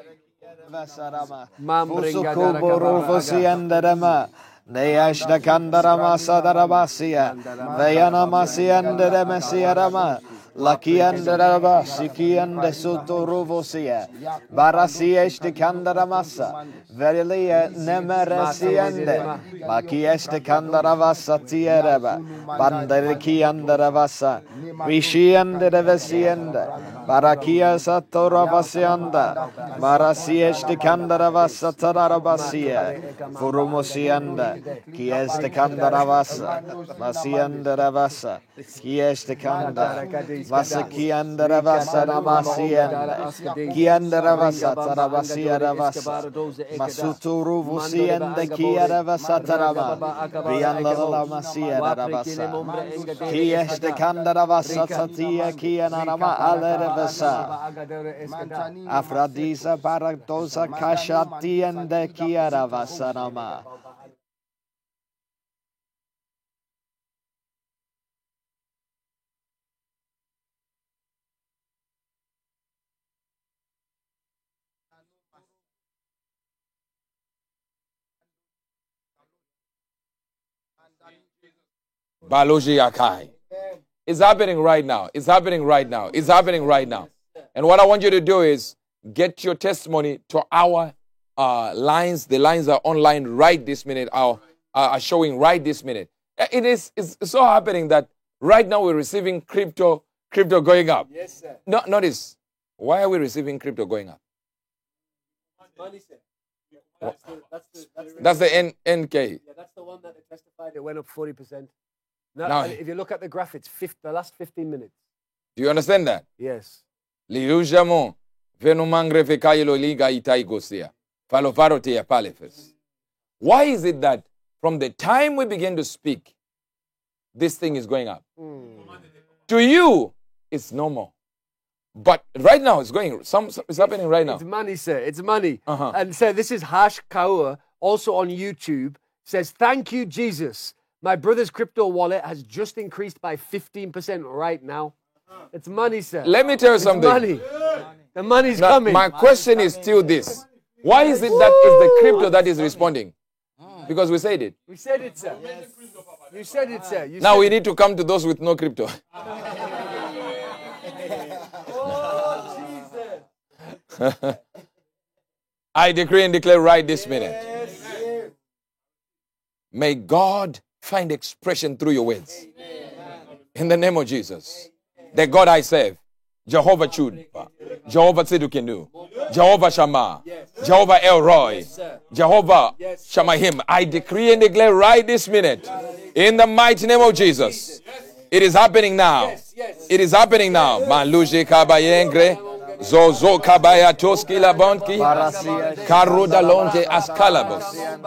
Speaker 3: Mambringadara kababa.
Speaker 5: Neyashda kandarama sadarabasia. Vayana masianda mesiarama. Lakiandaraba, Sikianda Sotorovosia, Barasies de Candaramasa, Verilia Nemeresiande, Makies de Candaravasa Tieraba, Bandarikiandaravasa, Vishianda de Vesienda, Barakia Satoravasianda, Barasies de Candaravasa Tararabasia, Furumosianda, Kies de Candaravasa, Masianda Ravasa, Kies de Candar. Vasa kiandara vasa namasienda, kiandara vasa taravasia ravasa, masuturu vusienda kiara vasa tarama, vianda la masia ravasa, kieste kandara vasa tatia kianarama alere vasa, afradisa paratosa kashatiende kiara vasa nama.
Speaker 1: Baloji Akai. It's happening right now. It's happening right now. It's happening right now. And what I want you to do is get your testimony to our uh, lines. The lines are online right this minute. Are, are showing right this minute. It is it's so happening that right now we're receiving crypto, crypto going up.
Speaker 3: Yes, sir.
Speaker 1: No, notice. Why are we receiving crypto going up?
Speaker 3: Money, sir. That's the, that's the, that's the,
Speaker 1: That's the N- NK.
Speaker 3: Yeah, that's the one that they testified it went up forty percent. Now,
Speaker 1: Now-
Speaker 3: and if you look at the graphics, fifth, the last fifteen minutes.
Speaker 1: Do you understand that?
Speaker 3: Yes.
Speaker 1: Liujamo venumangre vekailo liga itaigosia. Falovarotia palefes. Why is it that from the time we begin to speak, this thing is going up? To you, it's normal. But right now, it's going, some, it's happening right now.
Speaker 3: It's money, sir. It's money.
Speaker 1: Uh-huh.
Speaker 3: And so this is Harsh Kaur, also on YouTube, says, thank you, Jesus. My brother's crypto wallet has just increased by fifteen percent right now. It's money, sir.
Speaker 1: Let me tell you
Speaker 3: It's
Speaker 1: something.
Speaker 3: money. The money's
Speaker 1: Now,
Speaker 3: coming.
Speaker 1: my question is still this. Why is it that it's the crypto that is responding? Because we said it.
Speaker 3: We said it, sir. You said it, sir. You
Speaker 1: Now
Speaker 3: said
Speaker 1: we
Speaker 3: it.
Speaker 1: need to come to those with no crypto. I decree and declare right this minute. May God find expression through your words. In the name of Jesus. The God I serve, Jehovah Chudpa, Jehovah Tzidukenu, Jehovah Shammah, Jehovah El Roy, Jehovah Shammahim. I decree and declare right this minute, in the mighty name of Jesus. It is happening now. It is happening now. Maluji kabayengre, Zozo kabaya toski labonki. Karuda lonte askalabos.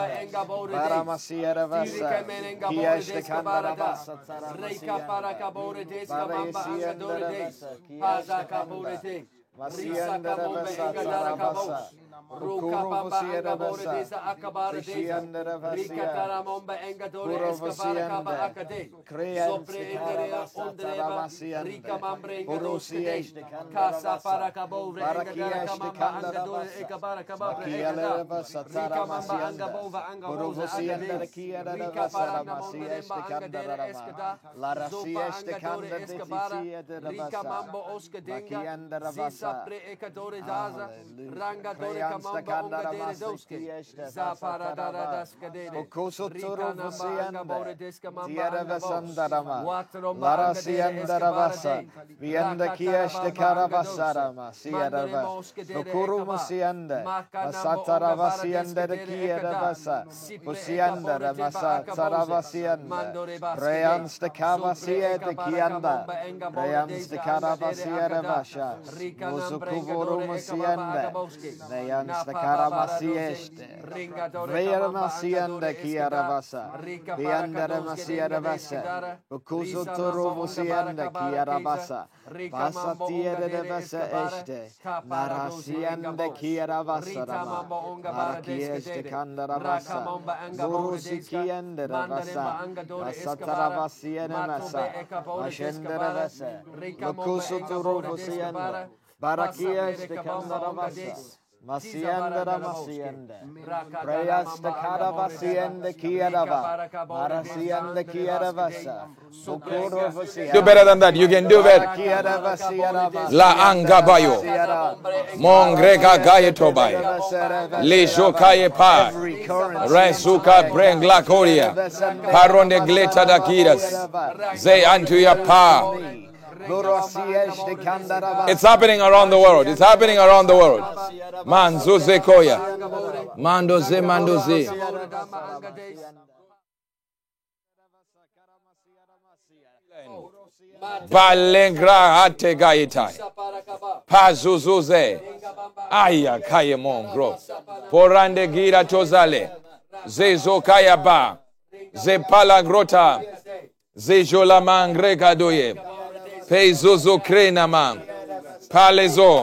Speaker 3: Ruka bamba anga bore desa akabare desa. Rika taramomba enga dore eskabara kaba akade. Sopre enderea ondreba. Rika mambre enga doskade. Kasa para kabore enga dara kamamba anga dore ekabara kababre enga. Rika mamba anga bova anga boza akade. Rika para namombe demba anga dere eskada. Zopa anga dore eskabara. Rika mambo oskadenga. Zisa pre ekadore daza. Ranga dore kamamba onga dere doske. Zapara dara daska dere. Rika namba anga bore deska mamba anga bos. Watromba anga dere eskabara de.
Speaker 5: Vienda kieste karabasarama siarava. Nokuru musiende. Masatara vasiende de kierabasa. Pusiende ramasa taravasiende. Reans de kavasie de kianda. Reans de karavasie ravasha. Musukuvuru musiende. Reans de karavasieste. Veernasiende kiaravasa. Viende ramasiaravasa. Bukusu turu musiende kiaravasa. Pasa tiere de vasa este. Narasiende kiaravasa rama. Narakieste kandaravasa. Burusi kiende ravasa. Vasataravasiene masa. Vashende ravasa. Bukusu turu musiende. Barakieste kandaravasa. Masiende masiende. Prayas de karavasiende kiarava. Marasiende kiaravasa. Bukuru vasiende.
Speaker 1: Do better than that. You can do better. La angabayo. Mongrega gayetobai. Le shokaye pa. Resuka brengla koria. Paronde gleta da kiras. Say unto your pa. It's happening around the world. It's happening around the world. Manzuze koya. Mandoze mandoze. Balengra ate gaitai. Pazuzuze. Aya kaya mongro. Porande gira tozale. Zezo kaya ba. Ze palagrota. Ze jola mangrega doye. Pezozo krenama. Palezo.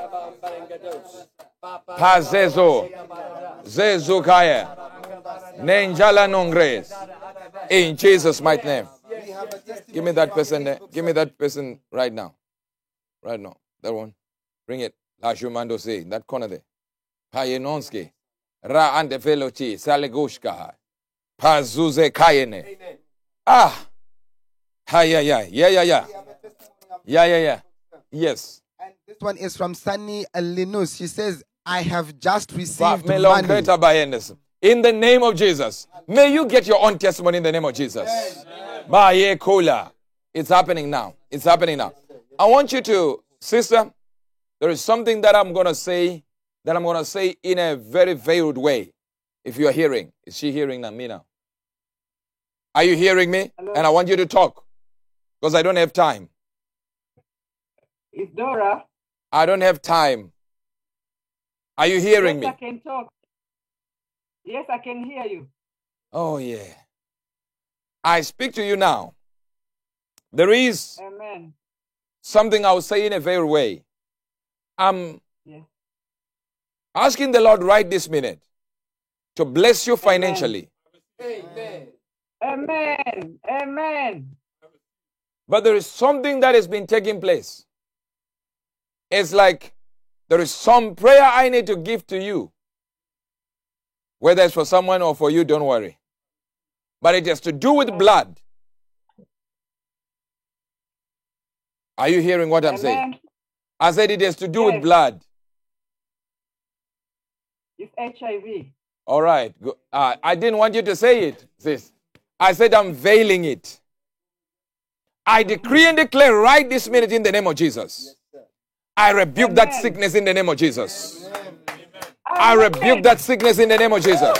Speaker 1: Pazezo. Zezo kaya. Nenjala nongres. In Jesus' mighty name. Give me that person there. Give me that person right now. Right now. That one. Bring it. La Shumando say. That corner there. Payenonski. Ra ante felochi. Salegushka. Pazuze kayene. Ah. Hi, yeah, yeah. Yeah, yeah, yeah. Yeah, yeah, yeah. Yes.
Speaker 6: And this one is from Sunny Linus. She says, I have just received money.
Speaker 1: In the name of Jesus. May you get your own testimony in the name of Jesus. Baye Kola. It's happening now. It's happening now. I want you to, sister, there is something that I'm going to say, that I'm going to say in a very veiled way. If you are hearing. Is she hearing me now? Are you hearing me?
Speaker 7: Hello?
Speaker 1: And I want you to talk. Because I don't have time.
Speaker 7: It's Dora.
Speaker 1: I don't have time. Are you hearing
Speaker 7: yes,
Speaker 1: me?
Speaker 7: I can talk. Yes, I can hear you.
Speaker 1: Oh, yeah. I speak to you now. There is
Speaker 7: Amen.
Speaker 1: something I will say in a very way. I'm
Speaker 7: Yes.
Speaker 1: asking the Lord right this minute to bless you financially.
Speaker 3: Amen.
Speaker 7: Amen. Amen.
Speaker 1: But there is something that has been taking place. It's like there is some prayer I need to give to you. Whether it's for someone or for you, don't worry. But it has to do with blood. Are you hearing what I'm
Speaker 7: Amen.
Speaker 1: saying? I said it has to do
Speaker 7: Yes.
Speaker 1: with blood.
Speaker 7: It's H I V.
Speaker 1: All right. Go- Uh, I didn't want you to say it, sis. I said I'm veiling it. I decree and declare right this minute in the name of Jesus. I rebuke that
Speaker 7: Amen.
Speaker 1: sickness in the name of Jesus. I rebuke that sickness in the name of Jesus.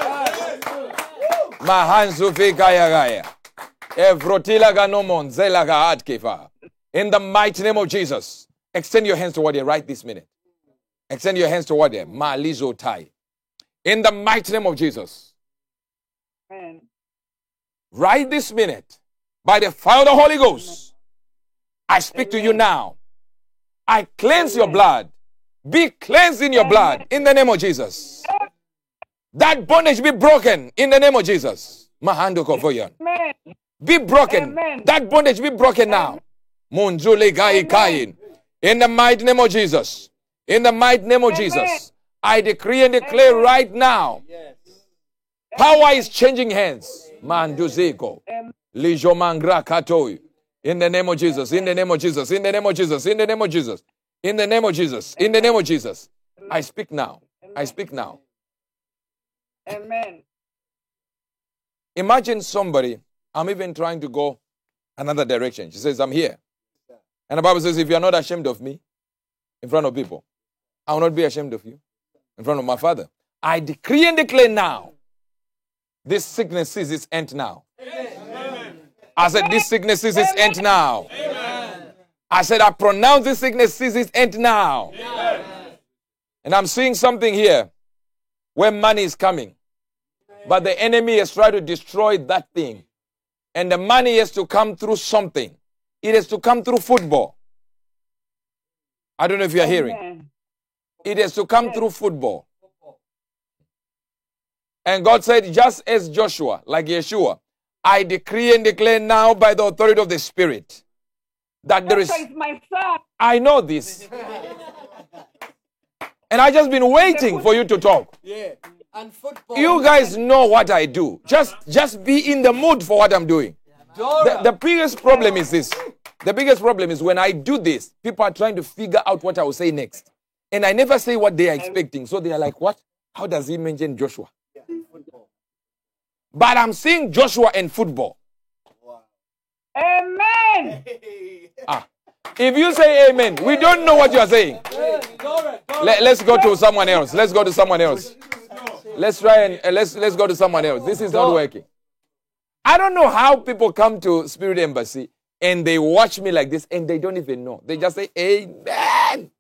Speaker 1: Mahanzu fikaya gaya. Evrotila ganomon zela gaat kifa. In the mighty name of Jesus. Extend your hands toward her right this minute. Extend your hands toward her. Malizo Tai. In the mighty name of Jesus.
Speaker 7: Amen.
Speaker 1: Right this minute, by the fire of the Holy Ghost, I speak to you now. I cleanse your blood. Be cleansed in your blood in the name of Jesus. That bondage be broken in the name of Jesus. Mahando Kovoyan.
Speaker 7: Amen.
Speaker 1: Be broken.
Speaker 7: Amen.
Speaker 1: That bondage be broken now. Munzule Gai Kain. In the mighty name of Jesus. In the mighty name of Jesus. I decree and declare right now. Power is changing hands. Manduzeko. Lijomangra Katoi. In the name of Jesus. In the name of Jesus. In the name of Jesus. In the name of Jesus. In the name of Jesus. In the name of Jesus. I speak now. I speak now.
Speaker 7: Amen.
Speaker 1: Imagine somebody, I'm even trying to go another direction. She says, I'm here. And the Bible says, if you are not ashamed of me in front of people, I will not be ashamed of you in front of my Father. I decree and declare now, this sickness sees its end now. Amen. I said, this sickness sees its end now. Amen. I said, I pronounce this sickness sees its end now. Amen. And I'm seeing something here where money is coming. But the enemy has tried to destroy that thing. And the money has to come through something. It has to come through football. I don't know if you're hearing. It has to come through football. And God said, just as Joshua, like Yeshua, I decree and declare now by the authority of the Spirit that there is...
Speaker 7: Joshua is my son.
Speaker 1: I know this. And I just been waiting for you to talk.
Speaker 3: Yeah. And football.
Speaker 1: You guys know what I do. Just, just be in the mood for what I'm doing. The, the biggest problem is this. The biggest problem is when I do this, people are trying to figure out what I will say next. And I never say what they are expecting. So they are like, what? How does he mention Joshua? But I'm seeing Joshua and football.
Speaker 7: Amen.
Speaker 1: Ah. If you say amen, we don't know what you are saying. Let, let's go to someone else. Let's go to someone else. Let's try and uh, let's let's go to someone else. This is not working. I don't know how people come to Spirit Embassy and they watch me like this and they don't even know. They just say amen.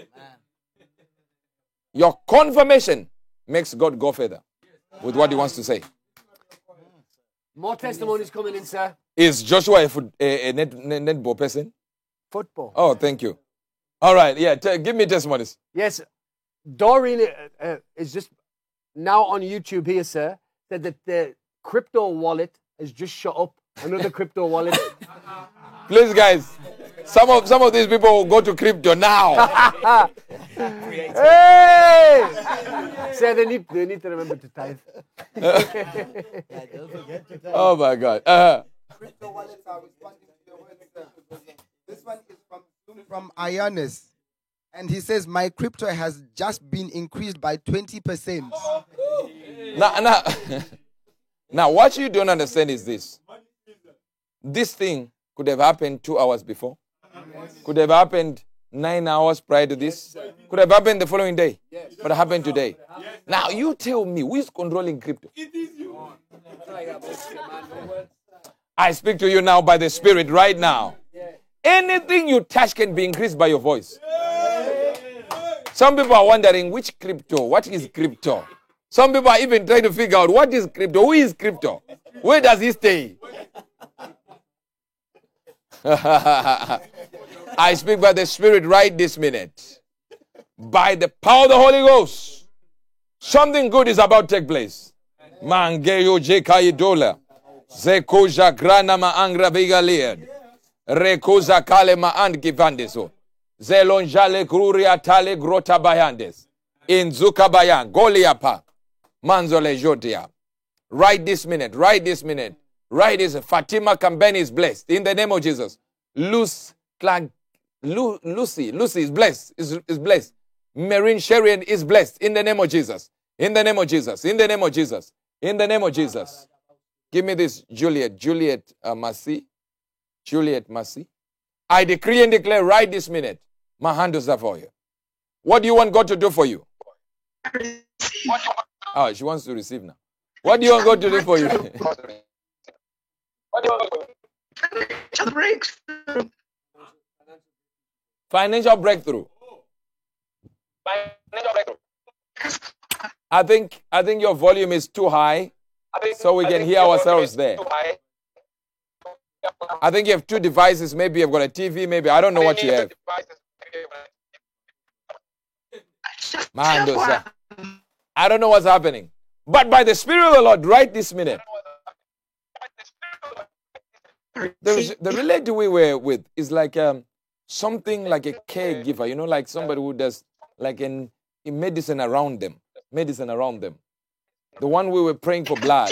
Speaker 1: Your confirmation makes God go further with what he wants to say.
Speaker 3: More testimonies coming in, sir.
Speaker 1: Is Joshua a, foot, a, a net, net, netball person?
Speaker 3: Football.
Speaker 1: Oh, thank you. All right, yeah, t- give me testimonies.
Speaker 3: Yes. Doreen uh, uh, is just now on YouTube here, sir, said that the crypto wallet has just shut up. Another crypto wallet.
Speaker 1: Please, guys, some of some of these people will go to crypto now.
Speaker 3: Hey! Say they need, they need to remember to tithe.
Speaker 1: Oh, my God. Uh-huh.
Speaker 6: Crypto wallets are responding to your words, sir. This one is from, from Ionis. And he says, my crypto has just been increased by twenty percent.
Speaker 1: Now, now, now, what you don't understand is this. This thing could have happened two hours before. Could have happened nine hours prior to this. Could have happened the following day. But it happened today. Now, you tell me, who is controlling crypto?
Speaker 3: It is you.
Speaker 1: I speak to you now by the Spirit right now. Anything you touch can be increased by your voice. Some people are wondering, which crypto? What is crypto? Some people are even trying to figure out, what is crypto? Who is crypto? Where does he stay? I speak by the Spirit right this minute. By the power of the Holy Ghost, something good is about to take place. Mangeyo jekai dola. Zekoja grana ma angra vigaliad. Rekoza kale ma and givandeso. Zelonjale gruria tale grota bayandes. Inzuka bayan. Goliapa. Manzole jodia. Right this minute. Right this minute. Right this. Fatima Kambeni is blessed. In the name of Jesus. Luce, Clag, Lu, Lucy. Lucy is blessed. Is, is blessed. Marine Sherian is blessed. In the name of Jesus. In the name of Jesus. In the name of Jesus. In the name of Jesus. Give me this, Juliet. Juliet uh, Massey. Juliet Massey. I decree and declare right this minute, my hand is up for you. What do you want God to do for you? Oh, she wants to receive now. What do you want God to do for you?
Speaker 8: What do you want God to do?
Speaker 1: Financial breakthrough. I think I think your volume is too high, so we can hear ourselves there. I think you have two devices. Maybe you've got a T V. Maybe I don't know what you have. Man, those, uh, I don't know what's happening. But by the Spirit of the Lord, right this minute, the, the relative we were with is like um, something like a caregiver, you know, like somebody who does like an, in medicine around them. Medicine around them. The one we were praying for blood.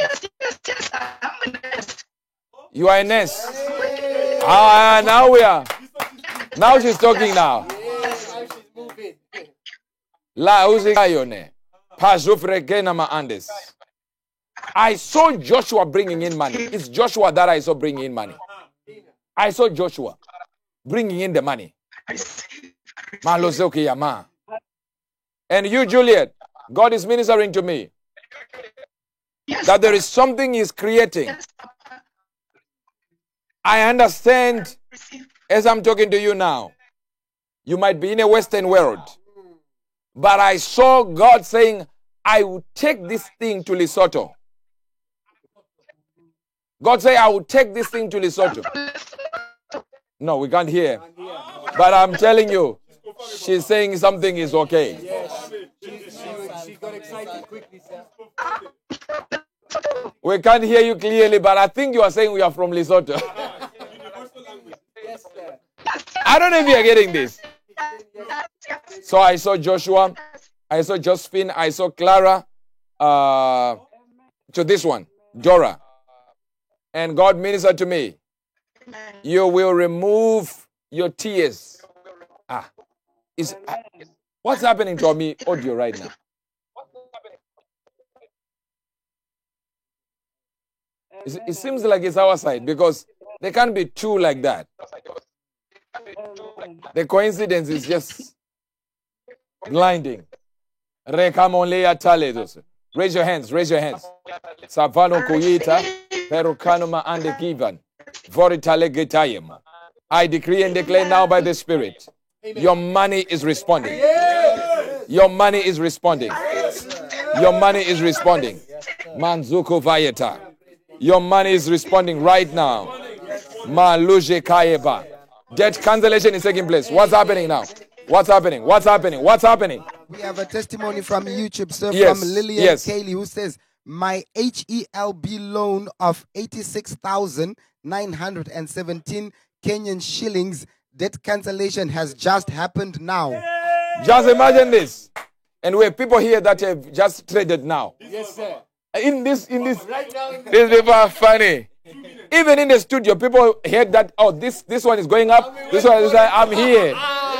Speaker 1: You are a nurse. Ah, now we are. Now she's talking now. La uzigayone. Pazufregena ma andes. I saw Joshua bringing in money. It's Joshua that I saw bringing in money. I saw Joshua bringing in the money. Malozoki yama. And you, Juliet, God is ministering to me that there is something He's creating. I understand as I'm talking to you now. You might be in a Western world, but I saw God saying, I will take this thing to Lesotho. God say, I will take this thing to Lesotho. No, we can't hear. But I'm telling you, she's saying something is okay.
Speaker 3: Yes. She, she, she got excited quickly, sir.
Speaker 1: We can't hear you clearly, but I think you are saying we are from Lesotho.
Speaker 3: Yes, sir.
Speaker 1: I don't know if you are getting this. So I saw Joshua, I saw Josephine, I saw Clara, uh, to this one, Dora. And God ministered to me. You will remove your tears. Ah, is uh, what's happening to me audio right now? It, it seems like it's our side because there can't be two like that. The coincidence is just blinding. Raise your hands, raise your hands. Savano kuyita, perukanuma ande givan. Voritale getayem. I decree and declare now by the Spirit, your money is responding. Your money is responding. Your money is responding. Manzuko vayeta. Your money is responding right now. Maluje kayeba. Debt cancellation is taking place. What's happening now? What's happening? What's happening? What's happening?
Speaker 6: We have a testimony from YouTube, sir,
Speaker 1: Yes,
Speaker 6: from Lillian
Speaker 1: yes.
Speaker 6: Cayley, who says, my H E L B loan of eighty-six thousand nine hundred seventeen Kenyan shillings, debt cancellation has just happened now.
Speaker 1: Just imagine this. And we have people here that have just traded now.
Speaker 3: Yes, sir.
Speaker 1: In this, in this,
Speaker 3: Right now, in the
Speaker 1: these people are funny. Even in the studio, people heard that, oh, this, this one is going up. This one is like, I'm here.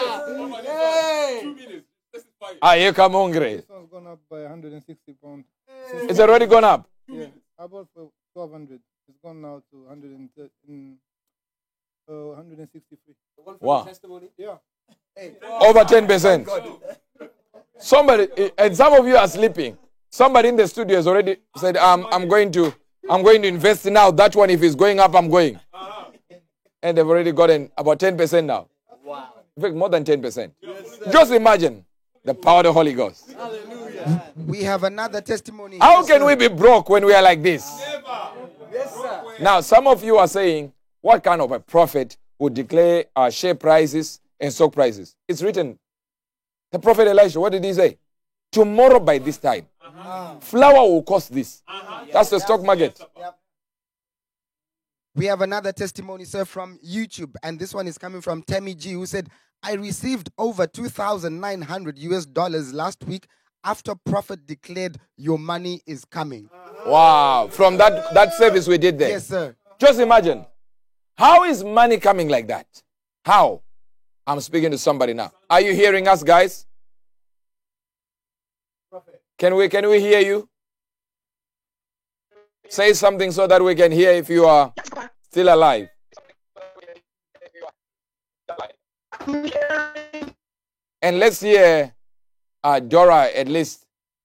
Speaker 3: hey.
Speaker 1: Ah, here come hungry.
Speaker 8: This one's gone up by one hundred sixty pounds.
Speaker 1: It's already gone up.
Speaker 8: Yeah, I bought for twelve hundred. It's gone now to one hundred thirty, uh, one hundred sixty-three.
Speaker 1: Wow.
Speaker 3: Testimony.
Speaker 8: Yeah.
Speaker 1: Over ten percent. Somebody, and some of you are sleeping. Somebody in the studio has already said, um, I'm going to, I'm going to invest now. That one, if it's going up, I'm going. And they've already gotten about ten percent now.
Speaker 3: Wow.
Speaker 1: In fact, more than ten percent. Just imagine the power of the Holy Ghost.
Speaker 3: Hallelujah.
Speaker 6: We have another testimony.
Speaker 1: How
Speaker 6: here,
Speaker 1: can
Speaker 6: sir.
Speaker 1: we be broke when we are like this?
Speaker 3: Yes, sir.
Speaker 1: Now, some of you are saying, what kind of a prophet would declare uh, share prices and stock prices? It's written. The prophet Elisha, what did he say? Tomorrow by this time, flour will cost this. That's the stock market.
Speaker 6: We have another testimony, sir, from YouTube, and this one is coming from Tammy G, who said, I received over two thousand nine hundred U S dollars last week after prophet declared your money is coming.
Speaker 1: Wow. From that, that service we did there.
Speaker 6: Yes, sir.
Speaker 1: Just imagine. How is money coming like that? How? I'm speaking to somebody now. Are you hearing us, guys? Can we, can we hear you? Say something so that we can hear if you are still alive. And let's hear uh, Dora at least.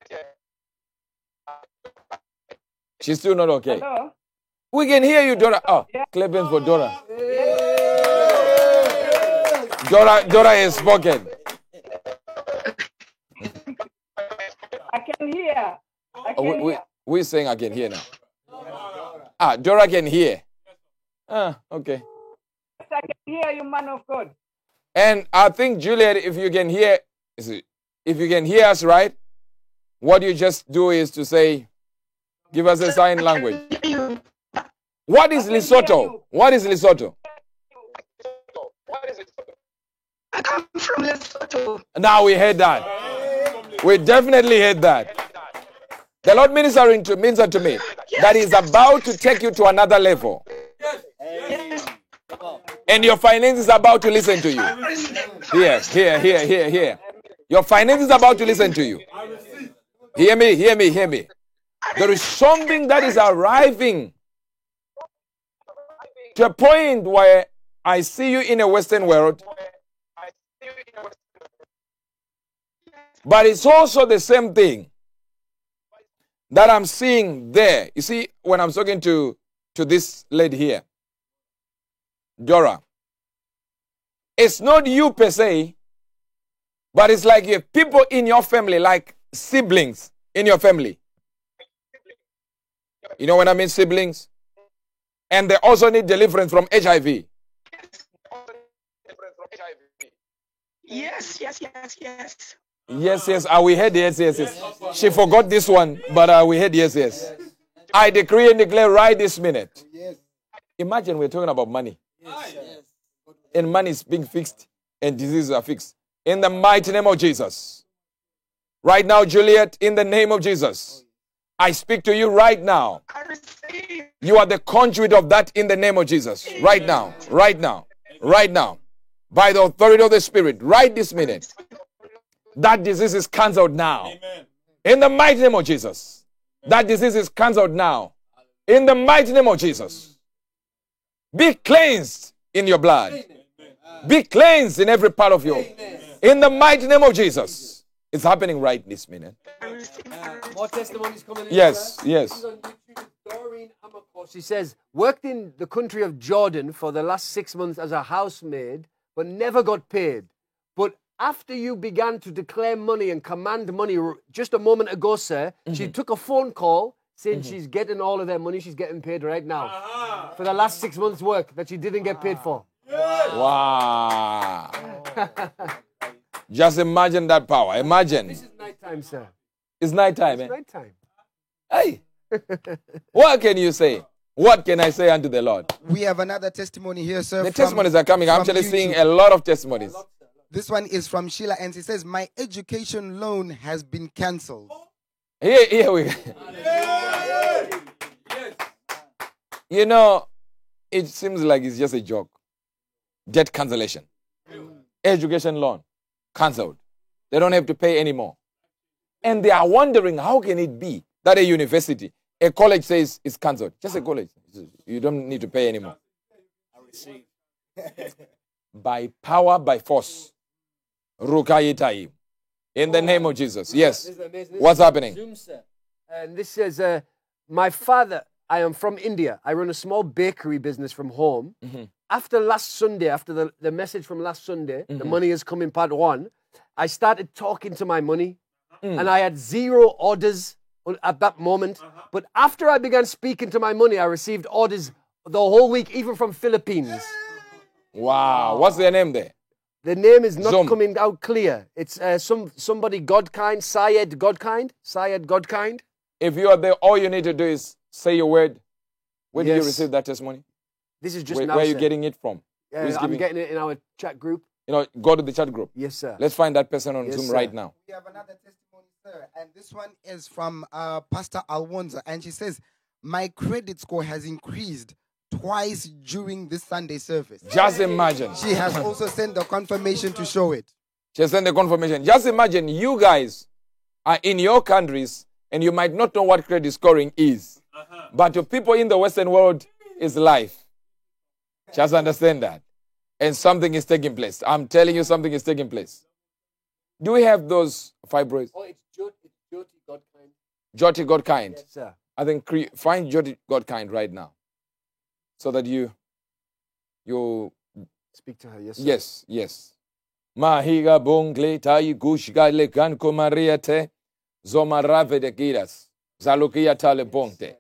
Speaker 1: She's still not okay.
Speaker 7: Hello?
Speaker 1: We can hear you, Dora. Oh, clapping for Dora. Dora, Dora has spoken.
Speaker 7: I can hear. I
Speaker 1: Uh,
Speaker 7: can
Speaker 1: we, we,
Speaker 7: hear.
Speaker 1: we're saying I can hear now. Ah, Dora can hear. Ah, okay.
Speaker 7: I can hear you, man of God.
Speaker 1: And I think, Juliet, if you can hear, is it- if you can hear us, right? What you just do is to say, give us a sign language. What is Lesotho? What is Lesotho?
Speaker 9: I come from Lesotho.
Speaker 1: Now we heard that. We definitely heard that. The Lord ministering to ministered to me that He's about to take you to another level. And your finances are about to listen to you. Here, here, here, here, here. Your finances are about to listen to you. Hear me, hear me, hear me. There is something that is arriving to a point where I see you in a Western world, but it's also the same thing that I'm seeing there. You see, when I'm talking to, to this lady here, Dora, it's not you per se, but it's like you have people in your family, like siblings in your family. You know what I mean, siblings? And they also need deliverance from H I V.
Speaker 9: Yes, yes, yes, yes.
Speaker 1: Yes, yes. Uh, we heard yes, yes, yes. She forgot this one, but uh, we heard yes, yes. I decree and declare right this minute. Imagine we're talking about money. And money is being fixed and diseases are fixed. In the mighty name of Jesus. Right now, Juliet, in the name of Jesus, I speak to you right now. You are the conduit of that in the name of Jesus. Right now, right now, right now. By the authority of the Spirit, right this minute. That disease is cancelled now. In the mighty name of Jesus. That disease is cancelled now. In the mighty name of Jesus. Be cleansed in your blood. Be cleansed in every part of you. In the mighty name of Jesus. It's happening right this minute.
Speaker 3: More testimonies coming in.
Speaker 1: Yes,
Speaker 3: sir.
Speaker 1: yes.
Speaker 3: This is on YouTube. Doreen Amakos. She says, worked in the country of Jordan for the last six months as a housemaid, but never got paid. But after you began to declare money and command money r- just a moment ago, sir, she took a phone call saying she's getting all of their money. She's getting paid right now for the last six months' work that she didn't get paid for.
Speaker 1: Wow. Just imagine that power. Imagine.
Speaker 3: This is nighttime, sir.
Speaker 1: It's nighttime.
Speaker 3: It's
Speaker 1: Eh?
Speaker 3: nighttime.
Speaker 1: Hey. What can you say? What can I say unto the Lord?
Speaker 6: We have another testimony here, sir.
Speaker 1: The
Speaker 6: from-
Speaker 1: testimonies are coming. I'm
Speaker 6: from
Speaker 1: actually seeing
Speaker 6: YouTube.
Speaker 1: a lot of testimonies.
Speaker 6: This one is from Sheila, and she says, my education loan has been cancelled.
Speaker 1: Here, here we go. You know, it seems like it's just a joke. Debt cancellation. Education loan cancelled. They don't have to pay anymore. And they are wondering, how can it be that a university, a college says it's cancelled? Just a college. You don't need to pay anymore. By power, by force. Rukayitai. In the name of Jesus. Yes.
Speaker 3: This is amazing. This
Speaker 1: What's
Speaker 3: is
Speaker 1: happening?
Speaker 3: Zoom, sir. And this says, uh, my father, I am from India. I run a small bakery business from home. After last Sunday, after the, the message from last Sunday, the money has come in part one, I started talking to my money and I had zero orders at that moment. But after I began speaking to my money, I received orders the whole week, even from Philippines.
Speaker 1: Wow. What's their name there?
Speaker 3: The name is not
Speaker 1: Zoom.
Speaker 3: coming out clear. It's uh, some somebody Godkind, Syed Godkind, Syed Godkind.
Speaker 1: If you are there, all you need to do is say your word. Where did you
Speaker 3: Yes.
Speaker 1: receive that testimony?
Speaker 3: This is just
Speaker 1: Where,
Speaker 3: now,
Speaker 1: where are you
Speaker 3: sir.
Speaker 1: getting it from?
Speaker 3: Uh,
Speaker 1: Who's
Speaker 3: I'm
Speaker 1: giving-
Speaker 3: getting it in our chat group.
Speaker 1: You know, go to the chat group.
Speaker 3: Yes, sir.
Speaker 1: Let's find that person on
Speaker 3: Yes,
Speaker 1: Zoom
Speaker 3: sir.
Speaker 1: right now.
Speaker 6: We have another testimony, sir, and this one is from uh, Pastor Alwonza, and she says, my credit score has increased twice during this Sunday service.
Speaker 1: Just imagine.
Speaker 6: She has also sent the confirmation to show it.
Speaker 1: She sent the confirmation. Just imagine you guys are in your countries and you might not know what credit scoring is. But to people in the Western world, it's life. Just understand that. And something is taking place. I'm telling you, something is taking place. Do we have those fibroids?
Speaker 3: Oh, it's Jyoti, it's Jyoti Godkind.
Speaker 1: Jyoti Godkind.
Speaker 3: Yes, sir.
Speaker 1: I think cre- find Jyoti Godkind right now. So that you, you,
Speaker 3: Speak to her. Yes, sir.
Speaker 1: yes, yes. Mahiga bungle tai gushga lekan komariate. Zomarave de giras. Zalukia talebonte.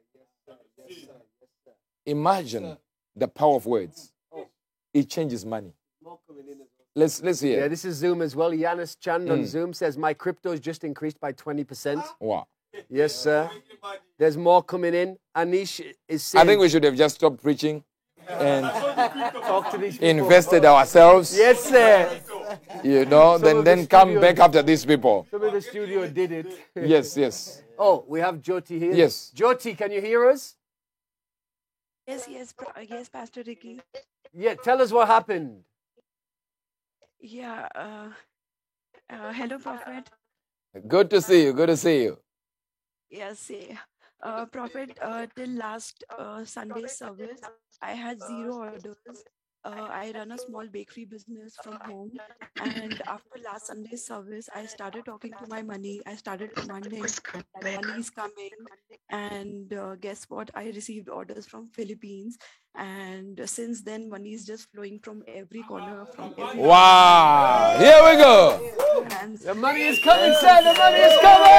Speaker 1: Imagine the power of words. It changes money. Let's let's hear.
Speaker 3: Yeah, this is Zoom as well. Yanis Chand on
Speaker 1: Mm.
Speaker 3: Zoom says, my crypto has just increased by twenty percent.
Speaker 1: Wow.
Speaker 3: Yes, sir. There's more coming in. Anish is saying...
Speaker 1: I think we should have just stopped preaching and
Speaker 3: talk to these people.
Speaker 1: invested ourselves.
Speaker 3: Yes, sir.
Speaker 1: You know,
Speaker 3: Some
Speaker 1: then
Speaker 3: of the
Speaker 1: then come
Speaker 3: studio-
Speaker 1: back after these people.
Speaker 3: Some of the studio did it.
Speaker 1: Yes, yes.
Speaker 3: Oh, we have Jyoti here.
Speaker 1: Yes.
Speaker 3: Jyoti, can you hear us?
Speaker 10: Yes, yes, pro- uh, yes, Pastor Ricky.
Speaker 3: Yeah, tell us what happened.
Speaker 10: Yeah. Uh, uh, hello, Prophet.
Speaker 1: Good to see you. Good to see you.
Speaker 10: Yes, yeah. Uh, Prophet, uh, till last uh, Sunday service, I had zero orders. Uh, I run a small bakery business from home. And after last Sunday's service, I started talking to my money. I started commanding that money is coming. And uh, guess what? I received orders from Philippines. And since then, money is just flowing from every corner, from every
Speaker 1: Wow. Here we go.
Speaker 10: And
Speaker 3: The money is coming, sir. The money is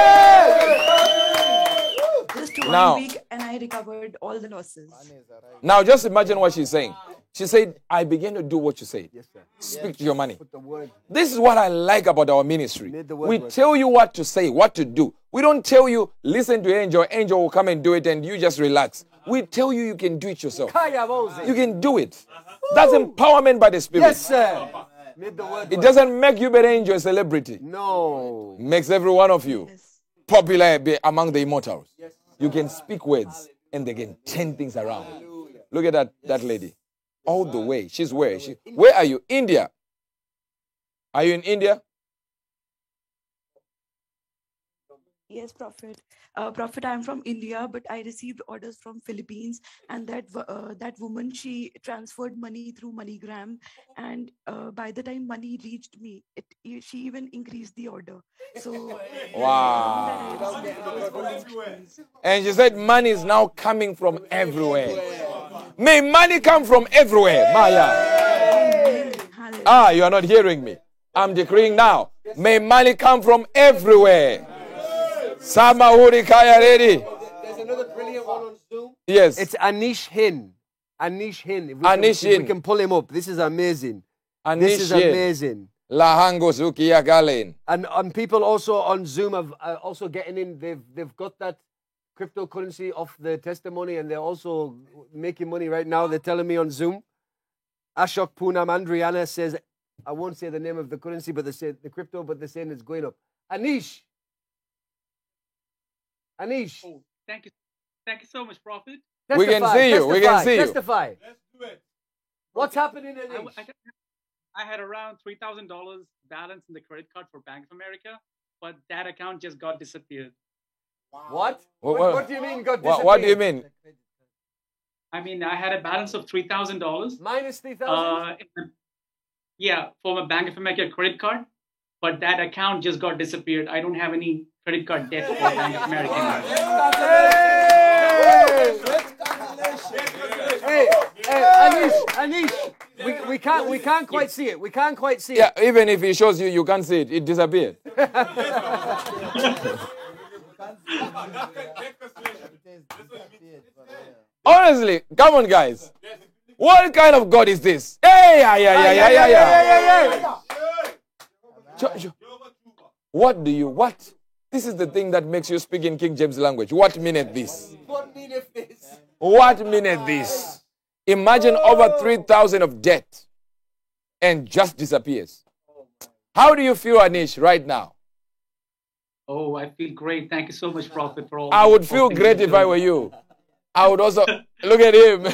Speaker 3: coming.
Speaker 10: just one
Speaker 1: Now-
Speaker 10: week, and I recovered all the losses.
Speaker 1: Now just imagine what she's saying. She said, I began to do what you said.
Speaker 3: Yes, sir.
Speaker 1: Speak to your money.
Speaker 3: Put the word.
Speaker 1: This is what I like about our ministry.
Speaker 3: Made the word
Speaker 1: We
Speaker 3: work.
Speaker 1: tell you what to say, what to do. We don't tell you, listen to Angel, Angel will come and do it, and you just relax. We tell you you can do it yourself.
Speaker 3: Kaya Moses.
Speaker 1: You can do it. That's empowerment by the Spirit.
Speaker 3: Yes, sir. Made the word
Speaker 1: It
Speaker 3: work.
Speaker 1: doesn't make you better angel a celebrity.
Speaker 3: No.
Speaker 1: Makes every one of you
Speaker 10: Yes.
Speaker 1: popular be- among the immortals. You can speak words and they can turn things around. Look at that, that lady. All the way. She's where? She, where are you? India. Are you in India?
Speaker 10: Yes, Prophet. Uh, Prophet, I'm from India, but I received orders from Philippines, and that wo- uh, that woman, she transferred money through MoneyGram, and uh, by the time money reached me, it e- she even increased the order. So
Speaker 1: Wow.
Speaker 10: that I received was almost-
Speaker 1: And she said money is now coming from everywhere. May money come from everywhere, Maya.
Speaker 10: Hallelujah.
Speaker 1: Ah, you are not hearing me. I'm decreeing now. May money come from everywhere. Sama Hurikaya ready.
Speaker 3: There's another brilliant one on Zoom.
Speaker 1: Yes.
Speaker 3: It's Anish Hin. Anish Hin. If we
Speaker 1: Anish
Speaker 3: can, if
Speaker 1: Hin.
Speaker 3: we can pull him up. This is amazing.
Speaker 1: Anish
Speaker 3: this is
Speaker 1: Hin.
Speaker 3: amazing.
Speaker 1: Lahango Zukia Galen.
Speaker 3: And and people also on Zoom have uh, also getting in. They've they've got that cryptocurrency off the testimony, and they're also making money right now. They're telling me on Zoom. Ashok Poonam Andriana says, I won't say the name of the currency, but they say the crypto, but they're saying it's going up. Anish. Anish.
Speaker 11: Oh, thank you. Thank you so much, Prophet.
Speaker 1: We can
Speaker 3: testify,
Speaker 1: see you. We can
Speaker 3: testify,
Speaker 1: see you.
Speaker 3: Testify.
Speaker 11: Let's do it.
Speaker 3: What's happening,
Speaker 11: I,
Speaker 3: Anish?
Speaker 11: I, I had around three thousand dollars balance in the credit card for Bank of America, but that account just got disappeared.
Speaker 3: What?
Speaker 1: What-
Speaker 3: What,
Speaker 1: what-
Speaker 3: what do you mean got
Speaker 1: What, what do you
Speaker 3: disappeared?
Speaker 1: mean?
Speaker 11: I mean, I had a balance of three thousand dollars.
Speaker 3: Minus three thousand?
Speaker 11: Uh, yeah, for my Bank of America credit card, but that account just got disappeared. I don't have any credit card debt for Bank of America anymore.
Speaker 3: Hey, hey, Anish, Anish, we, we can't we can't quite see it. We can't quite see
Speaker 1: Yeah,
Speaker 3: it.
Speaker 1: even if he shows you, you can't see it. It disappeared. Honestly, come on, guys. What kind of God is this? Hey, yeah, yeah, yeah, yeah, yeah, yeah. Jo- jo- What do you, what? This is the thing that makes you speak in King James language. What meaneth this?
Speaker 3: What meaneth this?
Speaker 1: What meaneth this? Imagine over three thousand of debt and just disappears. How do you feel, Anish, right now?
Speaker 11: Oh, I feel great. Thank you so much, Prophet, for all.
Speaker 1: I would feel
Speaker 11: all things
Speaker 1: great
Speaker 11: you've
Speaker 1: if I
Speaker 11: done.
Speaker 1: were you. I would also, look at him.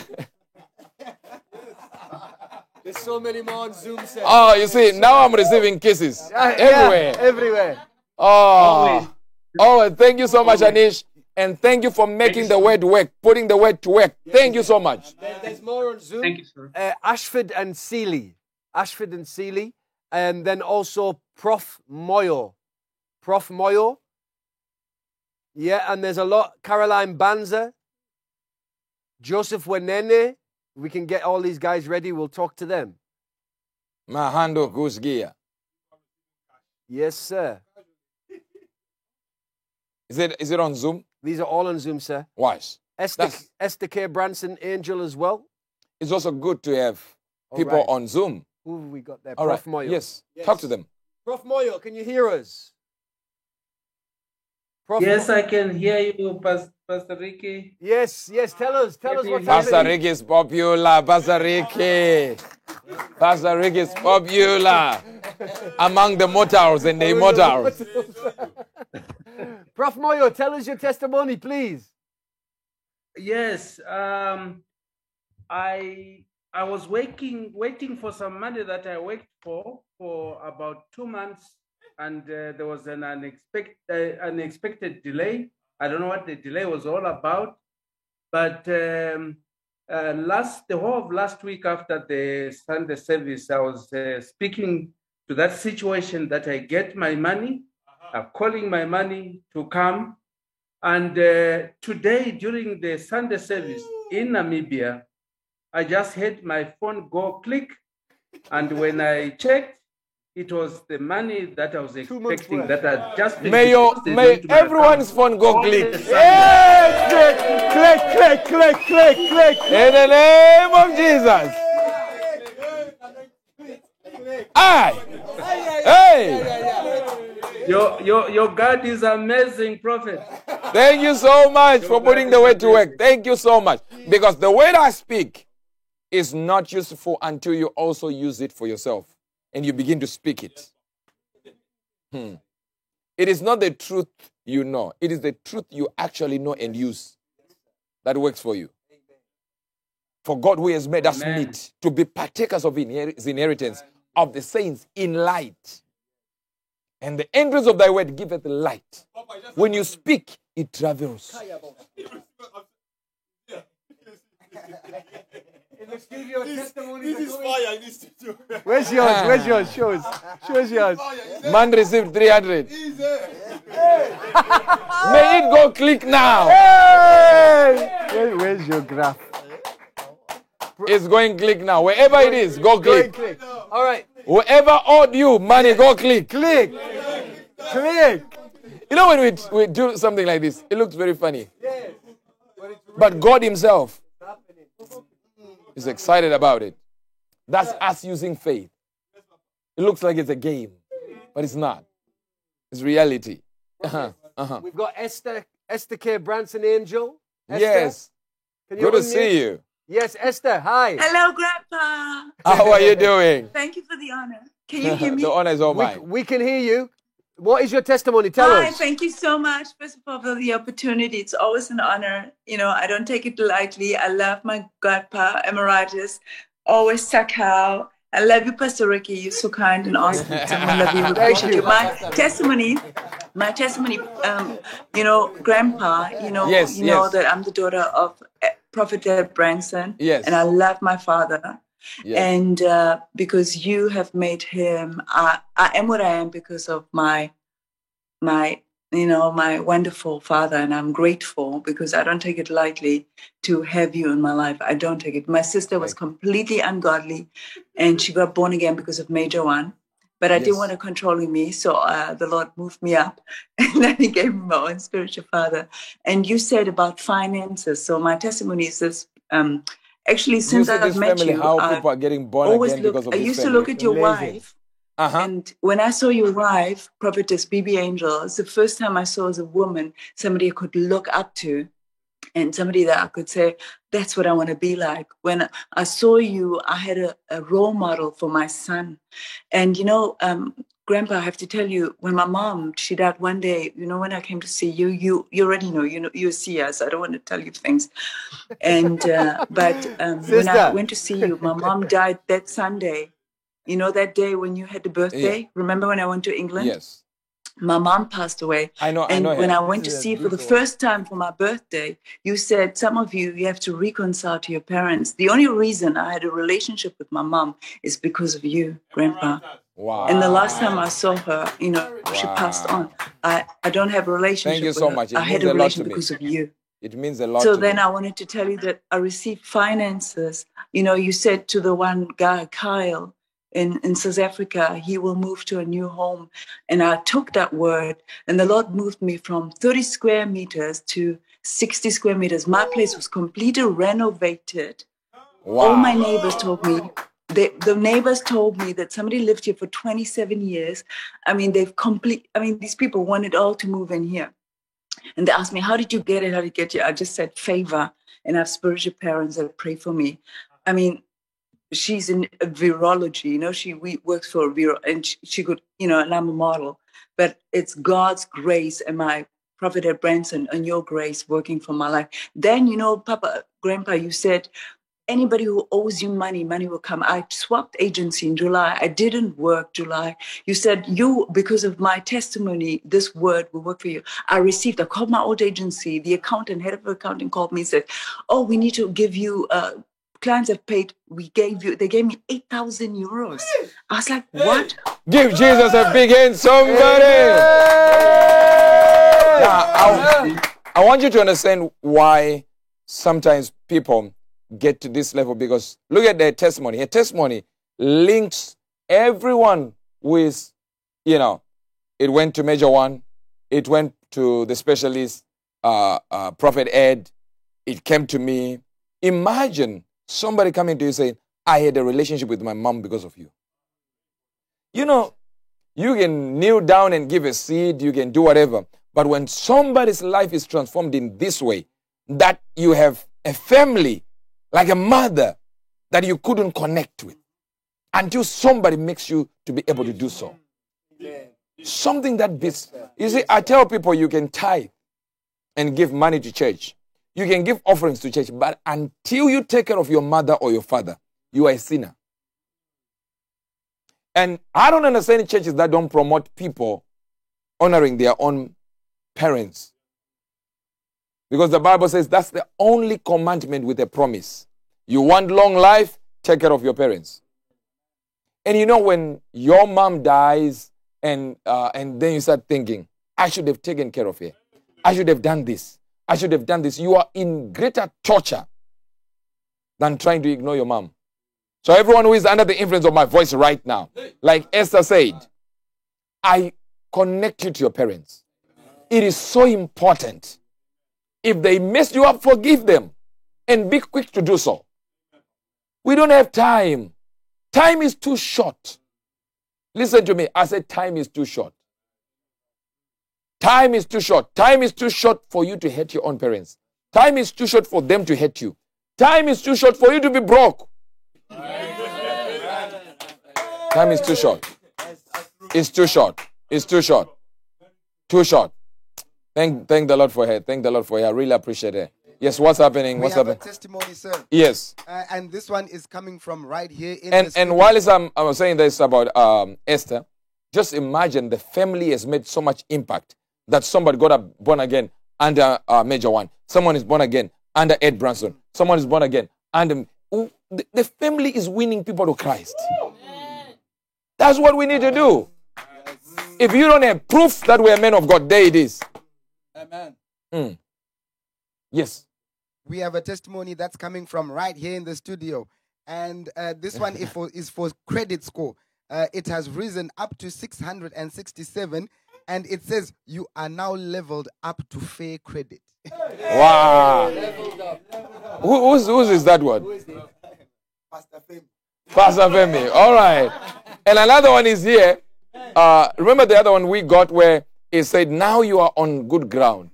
Speaker 3: There's so many more on Zoom. Sir.
Speaker 1: Oh, you see, now I'm receiving kisses
Speaker 3: Yeah, yeah,
Speaker 1: everywhere.
Speaker 3: everywhere.
Speaker 1: Oh, oh, thank you so much, Anish. And thank you for making the word work, putting the word to work. Thank you so much.
Speaker 3: There- There's more on Zoom.
Speaker 11: Thank you, sir.
Speaker 3: Uh, Ashford and Seeley. Ashford and Seeley. And then also Prof Moyo. Prof Moyo. Yeah, and there's a lot. Caroline Banza. Joseph Wenene. We can get all these guys ready. We'll talk to them.
Speaker 1: Mahando Gusgia.
Speaker 3: Yes, sir.
Speaker 1: Is it is it on Zoom?
Speaker 3: These are all on Zoom, sir.
Speaker 1: Watch.
Speaker 3: Esther, Esther Care Branson Angel as well.
Speaker 1: It's also good to have
Speaker 3: All
Speaker 1: people
Speaker 3: right.
Speaker 1: on Zoom.
Speaker 3: Who have we got there?
Speaker 1: All
Speaker 3: Prof
Speaker 1: right.
Speaker 3: Moyo.
Speaker 1: Yes. Talk to them.
Speaker 3: Prof Moyo, can you hear us? Prof
Speaker 12: Yes,
Speaker 3: Mo-
Speaker 12: I can hear you, Pas- Pastor Ricky.
Speaker 3: Yes, yes. Tell us. Tell us what's
Speaker 1: Pastor
Speaker 3: happening.
Speaker 1: Rick is popular. Pastor Ricky. Pastor Rick is popular among the mortals and the immortals.
Speaker 3: Prof Moyo, tell us your testimony, please.
Speaker 12: Yes, um, I I was waiting waiting for some money that I worked for for about two months, and uh, there was an unexpected uh, unexpected delay. I don't know what the delay was all about, but um, uh, last the whole of last week after the Sunday service, I was uh, speaking to that situation that I get my money, uh, calling my money to come. And uh, today, during the Sunday service in Namibia, I just had my phone go click. And when I checked, it was the money that I was expecting that had just been
Speaker 1: May your,
Speaker 12: deposited
Speaker 1: may
Speaker 12: into my
Speaker 1: everyone's
Speaker 12: account.
Speaker 1: phone go
Speaker 12: All
Speaker 1: click.
Speaker 12: the Sunday.
Speaker 1: Hey!
Speaker 3: Click, click, click, click, click.
Speaker 1: In the name of Jesus. Aye. Hey.
Speaker 12: Your, your, your God is amazing, prophet.
Speaker 1: Thank you so much for putting the word to work. Thank you so much. Because the word I speak is not useful until you also use it for yourself and you begin to speak it. Hmm. It is not the truth you know. It is the truth you actually know and use that works for you. For God who has made us
Speaker 12: Amen.
Speaker 1: meet to be partakers of his inheritance of the saints in light. And the entrance of thy word giveth light. When you speak, it travels.
Speaker 3: Where's yours? Where's yours? Show us. Show us yours.
Speaker 1: Man received three hundred. May it go click now.
Speaker 3: Hey! Where, where's your graph?
Speaker 1: It's going click now. Wherever it is, go click.
Speaker 3: Click. All right.
Speaker 1: Whoever owed you money, go click.
Speaker 3: Click. Click.
Speaker 1: You know when we, we do something like this, it looks very funny. But God himself is excited about it. That's us using faith. It looks like it's a game, but it's not. It's reality. Uh-huh. Uh-huh.
Speaker 3: We've got Esther, Esther Care Branson Angel. Esther,
Speaker 1: Yes.
Speaker 3: can
Speaker 1: Good to
Speaker 3: unmute?
Speaker 1: see you.
Speaker 3: Yes, Esther. Hi.
Speaker 13: Hello, Grandpa.
Speaker 1: How are you doing?
Speaker 13: Thank you for the honor. Can you hear me?
Speaker 1: The honor is all
Speaker 3: We,
Speaker 1: mine.
Speaker 3: we can hear you. What is your testimony? Tell
Speaker 13: Hi,
Speaker 3: us.
Speaker 13: thank you so much, first of all, for the opportunity. It's always an honor. You know, I don't take it lightly. I love my Grandpa, Emeritus, always Sakau. I love you, Pastor Ricky. You're so kind and awesome. I love you. Appreciate you. My testimony, my testimony, um, you know, Grandpa, you know,
Speaker 1: Yes,
Speaker 13: you know
Speaker 1: yes.
Speaker 13: that I'm the daughter of uh, Prophet Deb Branson.
Speaker 1: Yes.
Speaker 13: And I love my father.
Speaker 1: Yes.
Speaker 13: And uh, because you have made him, I, I am what I am because of my, my, you know, my wonderful father. And I'm grateful because I don't take it lightly to have you in my life. I don't take it. My sister was completely ungodly and she got born again because of Major One. But I
Speaker 1: Yes.
Speaker 13: didn't want her controlling me. So uh, the Lord moved me up and then he gave me my own spiritual father. And you said about finances. So my testimony is this. Um, Actually,
Speaker 1: You
Speaker 13: since
Speaker 1: see
Speaker 13: I've
Speaker 1: this
Speaker 13: met
Speaker 1: family,
Speaker 13: you,
Speaker 1: how
Speaker 13: I
Speaker 1: people are getting born
Speaker 13: always
Speaker 1: again
Speaker 13: look.
Speaker 1: because of
Speaker 13: I
Speaker 1: this
Speaker 13: used
Speaker 1: family.
Speaker 13: to look at your
Speaker 3: Amazing.
Speaker 13: wife,
Speaker 1: Uh-huh.
Speaker 13: and when I saw your wife, Prophetess B B Angel, it's the first time I saw as a woman somebody I could look up to, and somebody that I could say, "That's what I want to be like." When I saw you, I had a, a role model for my son, and you know. Um, Grandpa, I have to tell you, when my mom, she died one day, you know, when I came to see you, you you already know, you know, you see us. I don't want to tell you things. And, uh, but um, when I
Speaker 3: Sister.
Speaker 13: went to see you, my mom died that Sunday. You know, that day when you had the birthday? Remember when I went to England?
Speaker 1: Yes.
Speaker 13: My mom passed away.
Speaker 1: I know, I
Speaker 13: And
Speaker 1: know
Speaker 13: when
Speaker 1: her.
Speaker 13: I went to see you for the first time for my birthday, you said, some of you, you have to reconcile to your parents. The only reason I had a relationship with my mom is because of you, Grandpa.
Speaker 1: Wow.
Speaker 13: And the last time I saw her, you know, she passed on. I, I don't have a relationship
Speaker 1: Thank you
Speaker 13: with
Speaker 1: so
Speaker 13: her.
Speaker 1: much. It
Speaker 13: I had
Speaker 1: means
Speaker 13: a
Speaker 1: a lot
Speaker 13: relation
Speaker 1: to me.
Speaker 13: because of you.
Speaker 1: It means a lot
Speaker 13: So
Speaker 1: to
Speaker 13: then
Speaker 1: me.
Speaker 13: I wanted to tell you that I received finances. You know, you said to the one guy, Kyle, in, in South Africa, he will move to a new home. And I took that word, and the Lord moved me from thirty square meters to sixty square meters. My place was completely renovated.
Speaker 1: Wow.
Speaker 13: All my neighbors told me, they, the neighbors told me that somebody lived here for twenty-seven years. I mean, they've complete, I mean, these people wanted all to move in here. And they asked me, how did you get it? How did you get it? I just said favor. And I have spiritual parents that pray for me. I mean, she's in virology, you know, she we works for Vero, and she, she could, you know, and I'm a model. But it's God's grace and my Prophet Ed Branson and your grace working for my life. Then, you know, Papa, Grandpa, you said, anybody who owes you money, money will come. I swapped agency in July. I didn't work July. You said, you, because of my testimony, this word will work for you. I received, I called my old agency. The accountant, head of accounting called me and said, oh, we need to give you, uh, clients have paid, we gave you, they gave me eight thousand euros. I was like, what?
Speaker 1: Give Jesus a big hand, somebody. Now, I, I want you to understand why sometimes people get to this level, because look at their testimony. Her testimony links everyone with, you know, it went to Major One, it went to the specialist, uh, uh, Prophet Ed, it came to me. Imagine somebody coming to you saying, I had a relationship with my mom because of you. You know, you can kneel down and give a seed, you can do whatever, but when somebody's life is transformed in this way, that you have a family, like a mother, that you couldn't connect with until somebody makes you to be able to do so. Something that beats. You see, I tell people you can tithe and give money to church. You can give offerings to church, but until you take care of your mother or your father, you are a sinner. And I don't understand churches that don't promote people honoring their own parents. Because the Bible says that's the only commandment with a promise. You want long life, take care of your parents. And you know, when your mom dies and uh, and then you start thinking, I should have taken care of her. I should have done this. I should have done this. You are in greater torture than trying to ignore your mom. So everyone who is under the influence of my voice right now, like Esther said, I connect you to your parents. It is so important. If they mess you up, forgive them and be quick to do so. We don't have time. Time is too short. Listen to me. I said time is too short. Time is too short. Time is too short for you to hate your own parents. Time is too short for them to hate you. Time is too short for you to be broke. Time is too short. It's too short. It's too short. Too short. Thank, thank the Lord for her. Thank the Lord for her. I really appreciate her. Yes, what's happening?
Speaker 6: We
Speaker 1: What's
Speaker 6: have
Speaker 1: happening?
Speaker 6: a testimony, sir.
Speaker 1: Yes.
Speaker 6: Uh, and this one is coming from right here in
Speaker 1: And
Speaker 6: the
Speaker 1: and
Speaker 6: studio.
Speaker 1: while I'm, I'm saying this about um, Esther, just imagine the family has made so much impact that somebody got up, born again under uh, Major One. Someone is born again under Ed Branson. Someone is born again under... The, the family is winning people to Christ. That's what we need to do. If you don't have proof that we are men of God, there it is.
Speaker 3: Amen.
Speaker 1: Mm. Yes.
Speaker 6: We have a testimony that's coming from right here in the studio. And uh, this one is for, is for credit score. Uh, it has risen up to six hundred sixty-seven. And it says, you are now leveled up to fair credit.
Speaker 1: Wow. Who, who's, whose is that one?
Speaker 6: Pastor Femi.
Speaker 1: Pastor Femi. All right. And another one is here. Uh, remember the other one we got where it said, now you are on good ground.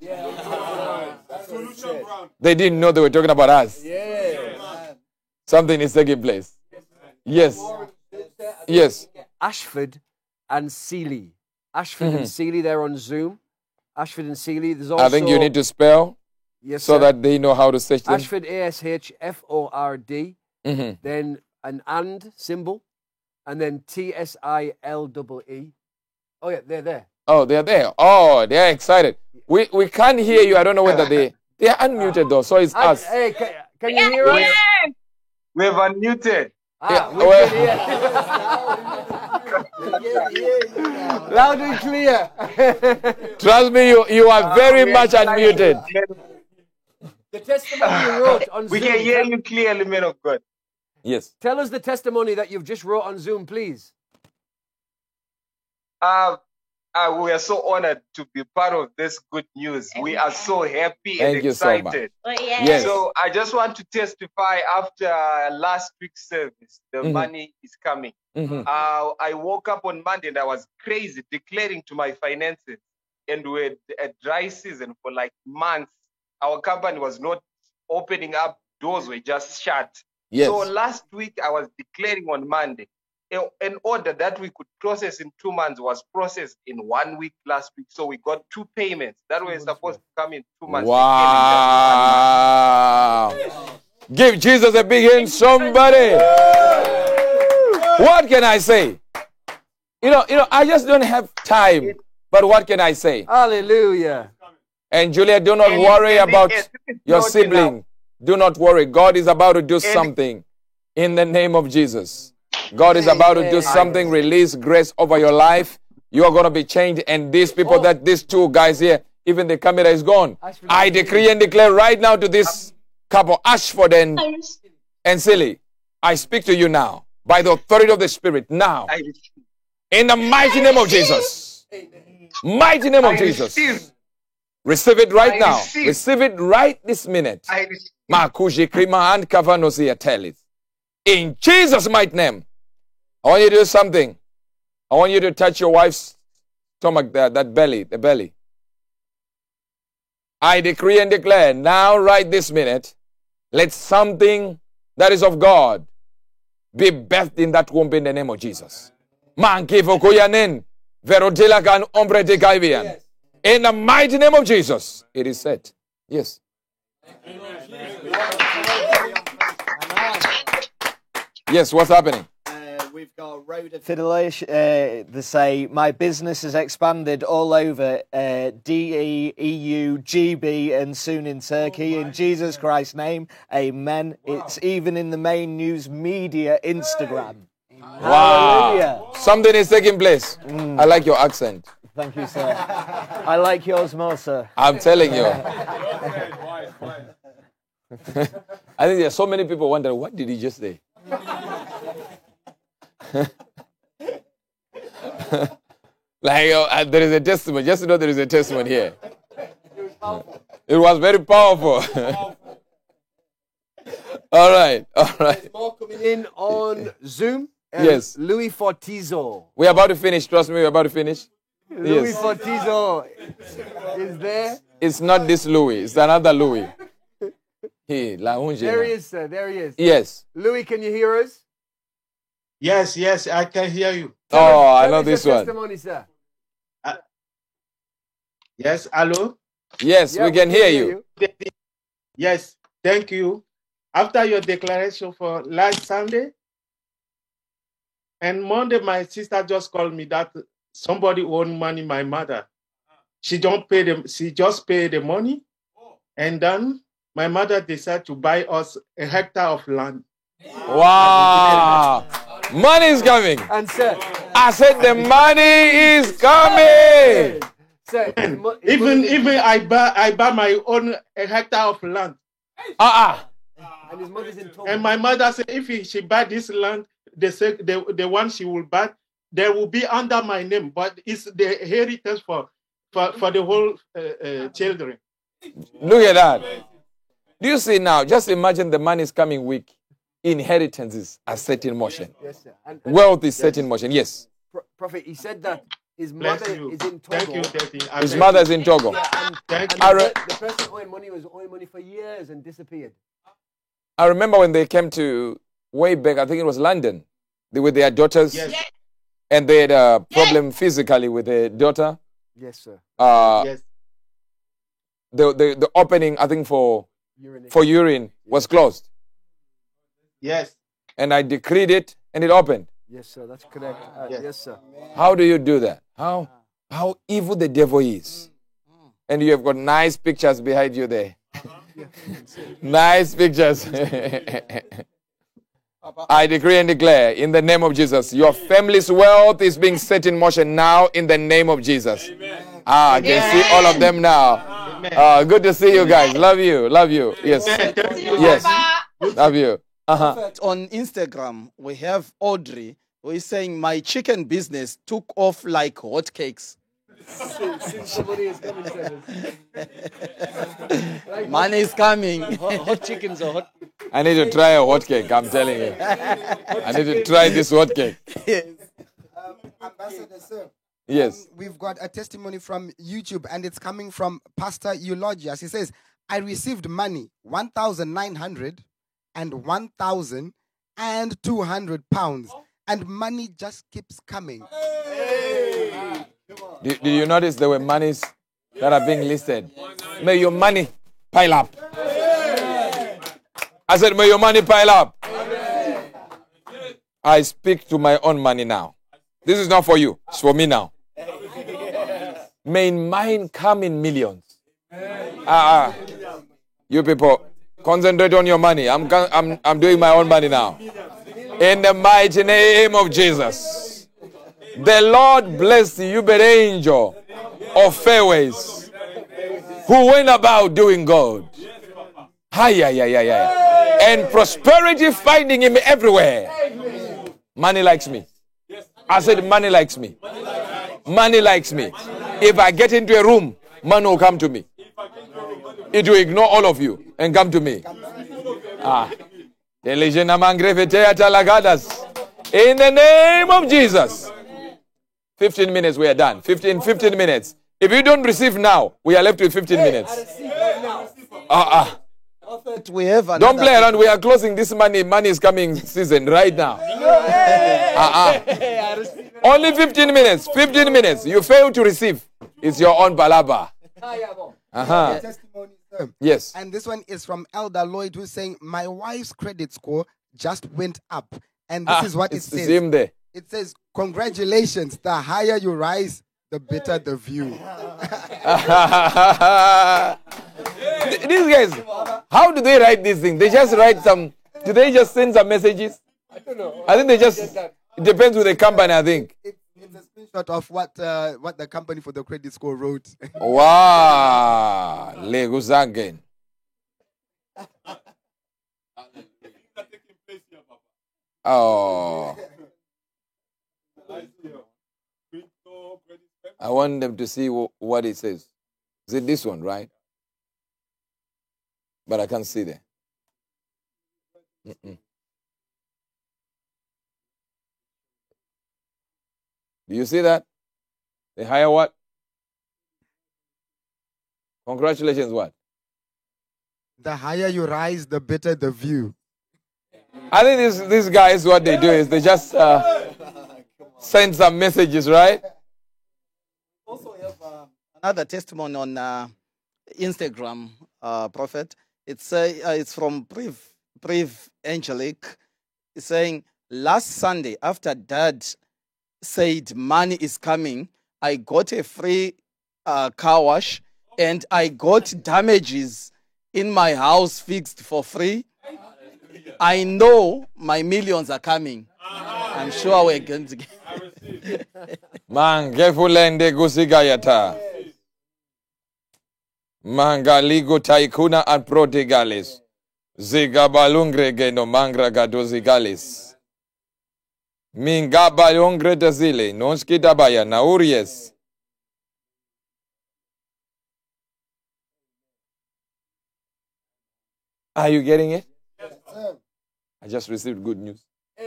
Speaker 1: They didn't know they were talking about us. Something is taking place. Yes. Yes.
Speaker 3: Ashford and Seeley. Ashford
Speaker 1: Mhm.
Speaker 3: and Seeley, they're on Zoom. Ashford and Seeley. There's also...
Speaker 1: I think you need to spell
Speaker 3: Yes,
Speaker 1: so
Speaker 3: sir.
Speaker 1: that they know how to search them.
Speaker 3: Ashford, A S H F O R D.
Speaker 1: Mhm.
Speaker 3: Then an and symbol. And then T S I L E E. Oh, yeah, they're there.
Speaker 1: Oh, they're there. Oh, they're excited. We we can't hear you. I don't know whether they... They are unmuted though, so it's
Speaker 3: I-
Speaker 1: us.
Speaker 3: Hey, can, can you hear us?
Speaker 14: We have unmuted.
Speaker 3: Ah,
Speaker 1: Yeah,
Speaker 3: we
Speaker 1: well-
Speaker 3: can hear. Loud and clear.
Speaker 1: Trust me, you, you are very much unmuted.
Speaker 3: The testimony you wrote on
Speaker 14: We
Speaker 3: Zoom.
Speaker 14: can hear you clearly, man of God.
Speaker 1: Yes.
Speaker 3: Tell us the testimony that you've just wrote on Zoom, please.
Speaker 14: Uh, uh, we are so honored to be part of this good news. We are so happy
Speaker 1: Thank
Speaker 14: and
Speaker 1: you so much.
Speaker 14: excited.
Speaker 1: Oh, yes. Yes.
Speaker 14: So I just want to testify after last week's service, the
Speaker 1: Mhm.
Speaker 14: money is coming.
Speaker 1: Mhm.
Speaker 14: Uh, I woke up on Monday and I was crazy, declaring to my finances. And we had a dry season for like months. Our company was not opening up, doors were just shut.
Speaker 1: Yes.
Speaker 14: So last week I was declaring on Monday. A- An order that we could process in two months was processed in one week last week. So we got two payments that were supposed to come in two months. They came in just one month.
Speaker 1: Wow. Give Jesus a big hand, somebody. What can I say? You know, you know, I just don't have time. But what can I say?
Speaker 3: Hallelujah.
Speaker 1: And Julia, do not
Speaker 14: And-
Speaker 1: worry
Speaker 14: and
Speaker 1: about
Speaker 14: it- it's
Speaker 1: your
Speaker 14: not
Speaker 1: sibling. Do not worry. God is about to do something in the name of Jesus. God is about to do something. Release grace over your life. You are going to be changed. And these people, that these two guys here, even the camera is gone. I decree and declare right now to this couple, Ashford and, and Silly, I speak to you now by the authority of the Spirit now. In the mighty name of Jesus. Mighty name of
Speaker 14: I
Speaker 1: Jesus.
Speaker 14: receive.
Speaker 1: Receive it right
Speaker 14: I
Speaker 1: now.
Speaker 14: receive.
Speaker 1: Receive it right this minute.
Speaker 14: I receive.
Speaker 1: Makuji krima and kavanosia telit. In Jesus' mighty name. I want you to do something. I want you to touch your wife's stomach there, that belly, the belly. I decree and declare now, right this minute, let something that is of God be birthed in that womb in the name of Jesus. Mankivo kuyanin, verodila gan ombre de gaivian. In the mighty name of Jesus, it is said. Yes. Yes, what's happening?
Speaker 5: Uh, we've got Road of Fidelation. Uh, they say, my business has expanded all over uh, D E, E U, G B, and soon in Turkey. In Jesus Christ's name, amen. It's even in the main news media, Instagram.
Speaker 1: Wow.
Speaker 5: Hallelujah.
Speaker 1: Something is taking place. I like your accent.
Speaker 5: Thank you, sir. I like yours more, sir.
Speaker 1: I'm telling you. I think there are so many people wondering, what did he just say? Like, uh, there is a testimony. Just to know there is a testimony here. It was very powerful. All right, all right.
Speaker 3: There's more coming in on Zoom. Um,
Speaker 1: Yes.
Speaker 3: Louis Fortizo.
Speaker 1: We're about to finish. Trust me, we're about to finish.
Speaker 3: Louis
Speaker 1: Yes.
Speaker 3: Fortizo is there.
Speaker 1: It's not this Louis. It's another Louis. He, la unge
Speaker 3: There
Speaker 1: na.
Speaker 3: he is, sir. There he is.
Speaker 1: Yes.
Speaker 3: Louis, can you hear us?
Speaker 15: Yes, yes, I can hear you.
Speaker 1: Oh, I
Speaker 3: Tell
Speaker 1: know
Speaker 3: us your
Speaker 1: this one.
Speaker 3: testimony, sir.
Speaker 15: Yes, hello?
Speaker 1: Yes,
Speaker 3: Yeah,
Speaker 1: we can hear you.
Speaker 15: Yes, thank you. After your declaration for last Sunday, and Monday, my sister just called me that somebody owed money, my mother. She don't pay them, she just paid the money. And then my mother decided to buy us a hectare of land.
Speaker 1: Wow. Money is coming.
Speaker 3: And sir,
Speaker 1: I said the money is coming.
Speaker 3: sir, his mo- his
Speaker 15: Even
Speaker 3: mother-
Speaker 15: even I buy I buy my own a hectare of land.
Speaker 1: Uh-uh.
Speaker 3: and his mother's in Togo.
Speaker 15: And my mother said if he- she buy this land, the, sec- the the one she will buy, they will be under my name, but it's the heritage for for, for the whole uh, uh, children.
Speaker 1: Look at that. Do you see now? Just imagine the money is coming weak. Inheritances are set in motion.
Speaker 3: Yes, sir. And, and
Speaker 1: Wealth is set in motion. Yes.
Speaker 3: Pro- Prophet, he said that his
Speaker 15: Bless
Speaker 3: mother
Speaker 15: you.
Speaker 3: is in Togo.
Speaker 15: Thank you, Daddy. I
Speaker 1: His
Speaker 15: thank
Speaker 1: mother
Speaker 15: you.
Speaker 1: is in Togo.
Speaker 3: And,
Speaker 15: Thank
Speaker 3: and
Speaker 1: I
Speaker 3: the,
Speaker 1: re-
Speaker 3: per- the person owing money was owing money for years and disappeared.
Speaker 1: I remember when they came to way back, I think it was London, they with their daughters,
Speaker 15: Yes.
Speaker 1: and they had a problem physically with their daughter.
Speaker 3: Yes, sir.
Speaker 1: Uh,
Speaker 15: Yes.
Speaker 1: the, the the opening, I think for
Speaker 3: Urination.
Speaker 1: for urine was closed,
Speaker 15: Yes.
Speaker 1: and I decreed it, and it opened.
Speaker 3: Yes, sir. That's correct. Uh,
Speaker 15: Yes.
Speaker 3: yes, sir.
Speaker 1: How do you do that? How how evil the devil is, and you have got nice pictures behind you there. Nice pictures. I decree and declare in the name of Jesus, your family's wealth is being set in motion now in the name of Jesus. Ah, I can see all of them now. Ah, good to see you guys. Love you. Love you. Yes. Yes. Love you. Uh-huh.
Speaker 2: Prophet, on Instagram, we have Audrey who is saying, my chicken business took off like hotcakes.
Speaker 3: Somebody is coming to us.
Speaker 2: Money is coming.
Speaker 3: Hot, hot chickens are hot.
Speaker 1: I need to try a hot cake, I'm telling you. I need to try this hot cake.
Speaker 6: Um, Ambassador, sir.
Speaker 1: Yes.
Speaker 6: Um, we've got a testimony from YouTube, and it's coming from Pastor Eulogius. He says, I received money, one thousand nine hundred and one thousand and two hundred pounds, and money just keeps coming.
Speaker 1: Did, did you notice there were monies that are being listed? May your money pile up. I said, may your money pile up. I speak to my own money now. This is not for you. It's for me now. May mine come in millions. Ah, uh, you people, concentrate on your money. I'm, I'm, I'm doing my own money now. In the mighty name of Jesus. The Lord bless the Uber angel of Fairways who went about doing good. Hi, yeah, yeah, yeah, yeah. And prosperity finding him everywhere. Money likes me. I said, money likes me. Money likes me. If I get into a room, money will come to me. It will ignore all of you and come to me. Ah. In the name of Jesus. fifteen minutes, we are done. fifteen, fifteen minutes. If you don't receive now, we are left with fifteen minutes. Ah, uh, uh.
Speaker 2: We have
Speaker 1: Don't play around. We are closing this money. Money is coming season right now. Ah, uh, uh. Only fifteen minutes. fifteen minutes. You fail to receive. It's your own balaba. Uh-huh.
Speaker 6: Testimony, sir.
Speaker 1: Yes.
Speaker 6: And this one is from Elder Lloyd, who's saying, my wife's credit score just went up. And this
Speaker 1: Ah,
Speaker 6: is what it
Speaker 1: it's
Speaker 6: says.
Speaker 1: the same there.
Speaker 6: It says, congratulations. The higher you rise, the better the view.
Speaker 1: These guys, how do they write these things? They just write some, do they just send some messages?
Speaker 3: I don't know.
Speaker 1: I think they just, it depends with the company, I think.
Speaker 6: It, it's a screenshot of what uh, what the company for the credit score wrote.
Speaker 1: Wow. Legos again. Oh. I want them to see wh- what it says. Is it this one, right? But I can't see there. Mm-mm. Do you see that? The higher what? Congratulations, what?
Speaker 6: The higher you rise, the better the view.
Speaker 1: I think this, these guys, what they do is they just uh, send some messages, right?
Speaker 2: Also, we have uh, another testimony on uh, Instagram, uh, Prophet. It's uh, uh, it's from Priv, Priv Angelic. It's saying, last Sunday, after Dad said money is coming, I got a free uh, car wash and I got damages in my house fixed for free. I know my millions are coming. I'm sure we're going to get.
Speaker 1: Mangefulende gusigayata. Mangaligo taikuna and prodigales. Zigabalungre geno mangra gadozigales. Mingabalongre dazile. Nonskitabaya nauries. Are you getting it? I just received good news.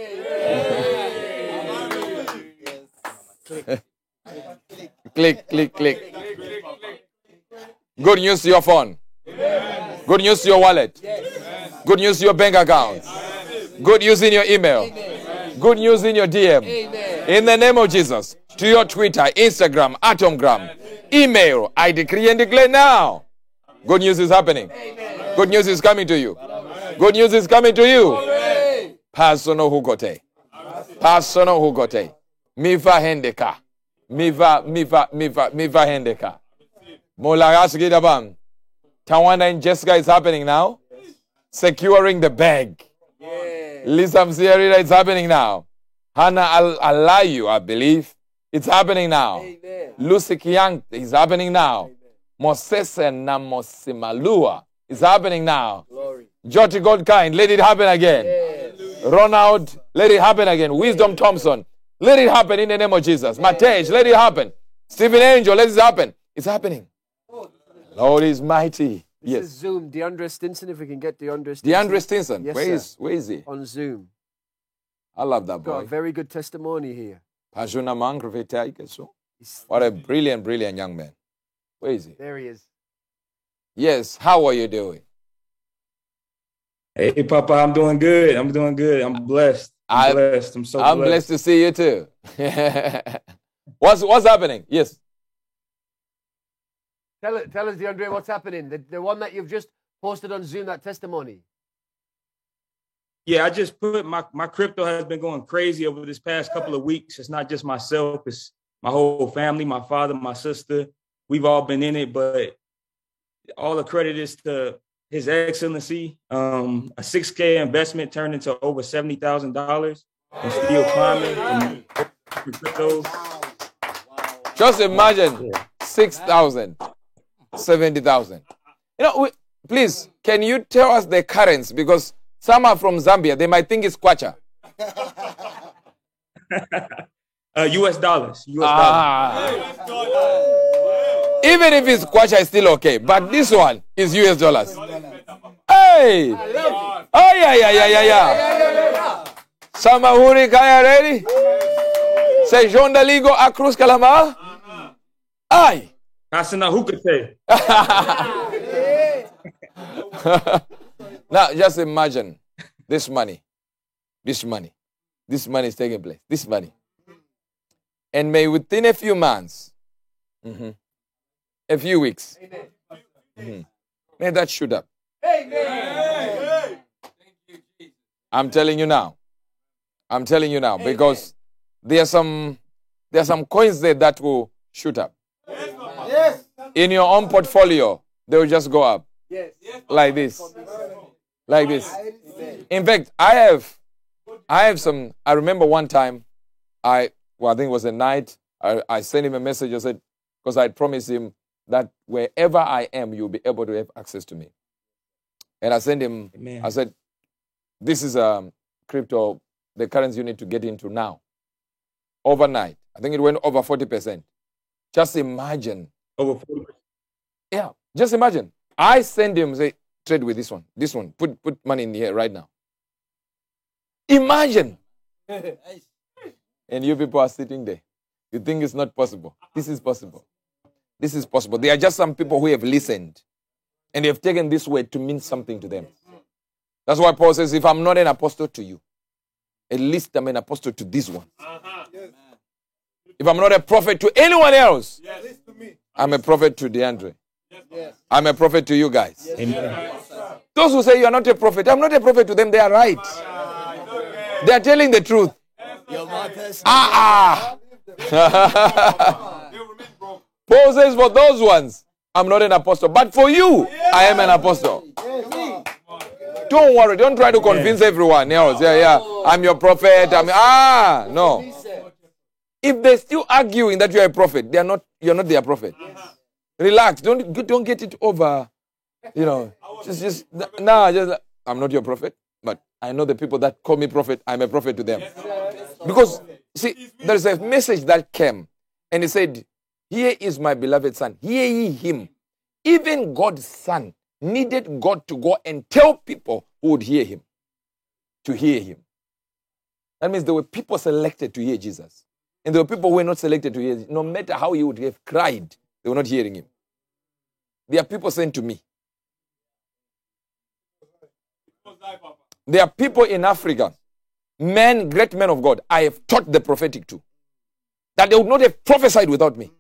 Speaker 1: Click, click, click. Good news to your phone. Good news to your wallet. Good news to your bank account. Good news in your email. Good news in your D M. In the name of Jesus. To your Twitter, Instagram, Atomgram, email. I decree and declare now. Good news is happening. Good news is coming to you. Good news is coming to you. Personal hugote. Personal hugote. Miva hendeka. Miva, miva, miva, miva hendeka. Molagasgidabam. Tawana and Jessica is happening now. Securing the bag. Lisa Msierida, it's happening now. Hannah Al- Alayu, I believe. It's happening now. Lucy Kiang is happening now. Mosese Namosimalua is happening now. Joti Godkind, let it happen again. Ronald, let it happen again. Wisdom Thompson, let it happen in the name of Jesus. Matej, let it happen. Stephen Angel, let it happen. It's happening. Lord is mighty.
Speaker 3: This
Speaker 1: Yes.
Speaker 3: is Zoom. DeAndre Stinson, if we can get DeAndre Stinson.
Speaker 1: DeAndre Stinson,
Speaker 3: Yes,
Speaker 1: where
Speaker 3: sir.
Speaker 1: is where is he?
Speaker 3: On Zoom.
Speaker 1: I love that
Speaker 3: Got a
Speaker 1: boy.
Speaker 3: very good testimony here.
Speaker 1: Pajuna Mangrove. What a brilliant, brilliant young man. Where is he?
Speaker 3: There he is.
Speaker 1: Yes, how are you doing?
Speaker 16: Hey, Papa, I'm doing good. I'm doing good. I'm blessed. I'm,
Speaker 1: I'm-
Speaker 16: blessed. I'm so
Speaker 1: I'm blessed to see you too. what's what's happening? Yes.
Speaker 3: Tell, it, tell us, DeAndre, what's happening. The, the one that you've just posted on Zoom, that testimony.
Speaker 16: Yeah, I just put my, my crypto has been going crazy over this past couple of weeks. It's not just myself, it's my whole family, my father, my sister. We've all been in it, but all the credit is to His Excellency. Um, a six K investment turned into over seventy thousand dollars and still climbing. And cryptos.
Speaker 1: Just imagine six thousand, seventy thousand. You know, we, please, can you tell us the currency? Because some are from Zambia. They might think it's kwacha.
Speaker 16: uh, U S dollars. U S
Speaker 1: Ah.
Speaker 16: dollars.
Speaker 1: Even if it's kwacha, it's still okay. But this one is U S dollars. Hey! Oh, yeah, yeah, yeah, yeah, yeah. Samahuri kaya ready? Say, Jonda Ligo Akrus Kalama? Aye.
Speaker 16: Hasana Hukate.
Speaker 1: Now, just imagine this money, this money, this money is taking place, this money. And may within a few months, mhm, a few weeks, mhm, may that shoot up. I'm telling you now. I'm telling you now, because there are some there are some coins there that will shoot up.
Speaker 3: Yes.
Speaker 1: In your own portfolio, they will just go up.
Speaker 3: Yes.
Speaker 1: Like this. Like this. In fact, I have I have some I remember one time I well I think it was a night, I, I sent him a message. I said, because I promised him that wherever I am, you'll be able to have access to me. And I sent him,
Speaker 16: Amen.
Speaker 1: I said, this is um crypto, the currency you need to get into now. Overnight. I think it went over forty percent. Just imagine.
Speaker 16: Over forty percent.
Speaker 1: Yeah, just imagine. I send him, say, trade with this one. This one. Put put money in here right now. Imagine. And you people are sitting there. You think it's not possible. This is possible. This is possible. There are just some people who have listened. And they have taken this word to mean something to them. That's why Paul says, if I'm not an apostle to you, at least I'm an apostle to this one. If I'm not a prophet to anyone else, I'm a prophet to DeAndre. I'm a prophet to you guys.
Speaker 16: Amen.
Speaker 1: Those who say you are not a prophet, I'm not a prophet to them, they are right. They are telling the truth. Ah, ah. Paul says, for those ones, I'm not an apostle. But for you, I am an apostle. Don't worry. Don't try to convince everyone else. Yeah, yeah. I'm your prophet. I'm, ah, no. If they're still arguing that you're a prophet, they are not. You're not their prophet. Relax. Don't don't get it over. You know. Just just nah. Just I'm not your prophet, but I know the people that call me prophet. I'm a prophet to them. Because see, there is a message that came, and he said, "Here is my beloved son. Hear ye him." Even God's son needed God to go and tell people who would hear him to hear him. That means there were people selected to hear Jesus. And there were people who were not selected to hear him. No matter how he would have cried, they were not hearing him. There are people sent to me. There are people in Africa, men, great men of God, I have taught the prophetic to, that they would not have prophesied without me.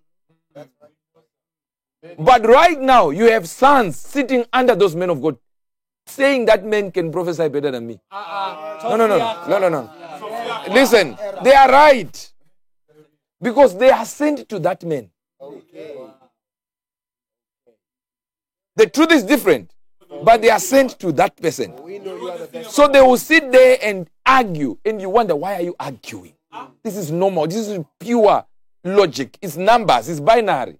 Speaker 1: But right now, you have sons sitting under those men of God, saying that men can prophesy better than me. No, no, no, no, no, no. Listen, they are right. Because they are sent to that man. The truth is different, but they are sent to that person. So they will sit there and argue, and you wonder, why are you arguing? This is normal. This is pure logic. It's numbers. It's binary.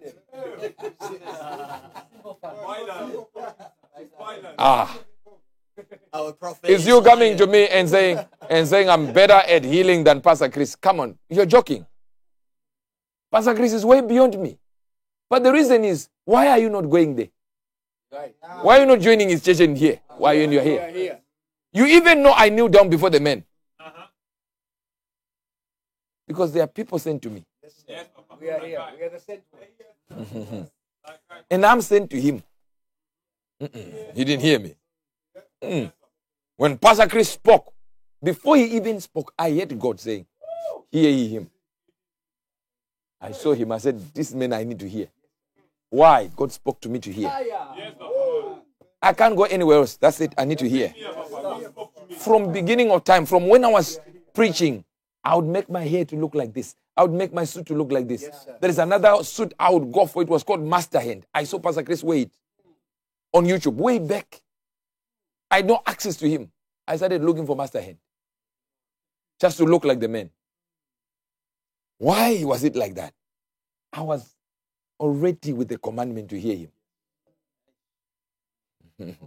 Speaker 1: Ah.
Speaker 2: Our prophet
Speaker 1: Is you coming to me and saying and saying I'm better at healing than Pastor Chris? Come on, you're joking. Pastor Chris is way beyond me. But the reason is, why are you not going there? Why are you not joining his church in here? Why are you here? You even know I kneel down before the men. Because there are people sent to me.
Speaker 3: We are here. We are the sent one.
Speaker 1: And I'm sent to him. Mm-mm. He didn't hear me. Mm. When Pastor Chris spoke, before he even spoke, I heard God saying, hear ye him. I saw him. I said, this man I need to hear. Why? God spoke to me to hear. I can't go anywhere else. That's it. I need to hear. From beginning of time, from when I was preaching, I would make my hair to look like this. I would make my suit to look like this. Yes, there is another suit I would go for. It was called Master Hand. I saw Pastor Chris wear it on YouTube way back. I had no access to him. I started looking for Master Hand. Just to look like the man. Why was it like that? I was already with the commandment to hear him.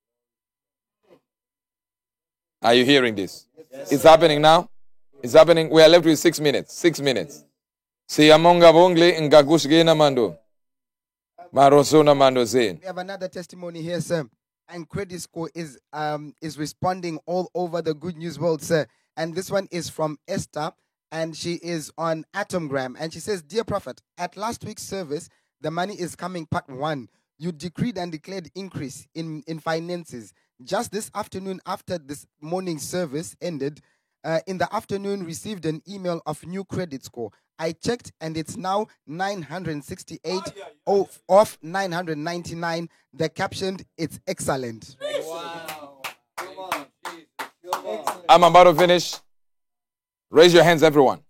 Speaker 1: Are you hearing this? Yes, it's happening now? It's happening. We are left with six minutes. Six minutes. Siyamonga bongli ngagushgena mando. Marosona mando zin.
Speaker 6: We have another testimony here, sir. And Credit Score is um is responding all over the Good News world, sir. And this one is from Esther, and she is on Atomgram, and she says, "Dear Prophet, at last week's service, the money is coming part one. You decreed and declared increase in, in finances. Just this afternoon, after this morning service ended, uh, in the afternoon, received an email of new credit score. I checked, and it's now nine hundred sixty-eight off, off nine hundred ninety-nine. The captioned, it's excellent."
Speaker 3: Wow. Come on, Jesus. Come on.
Speaker 1: I'm about to finish. Raise your hands, everyone.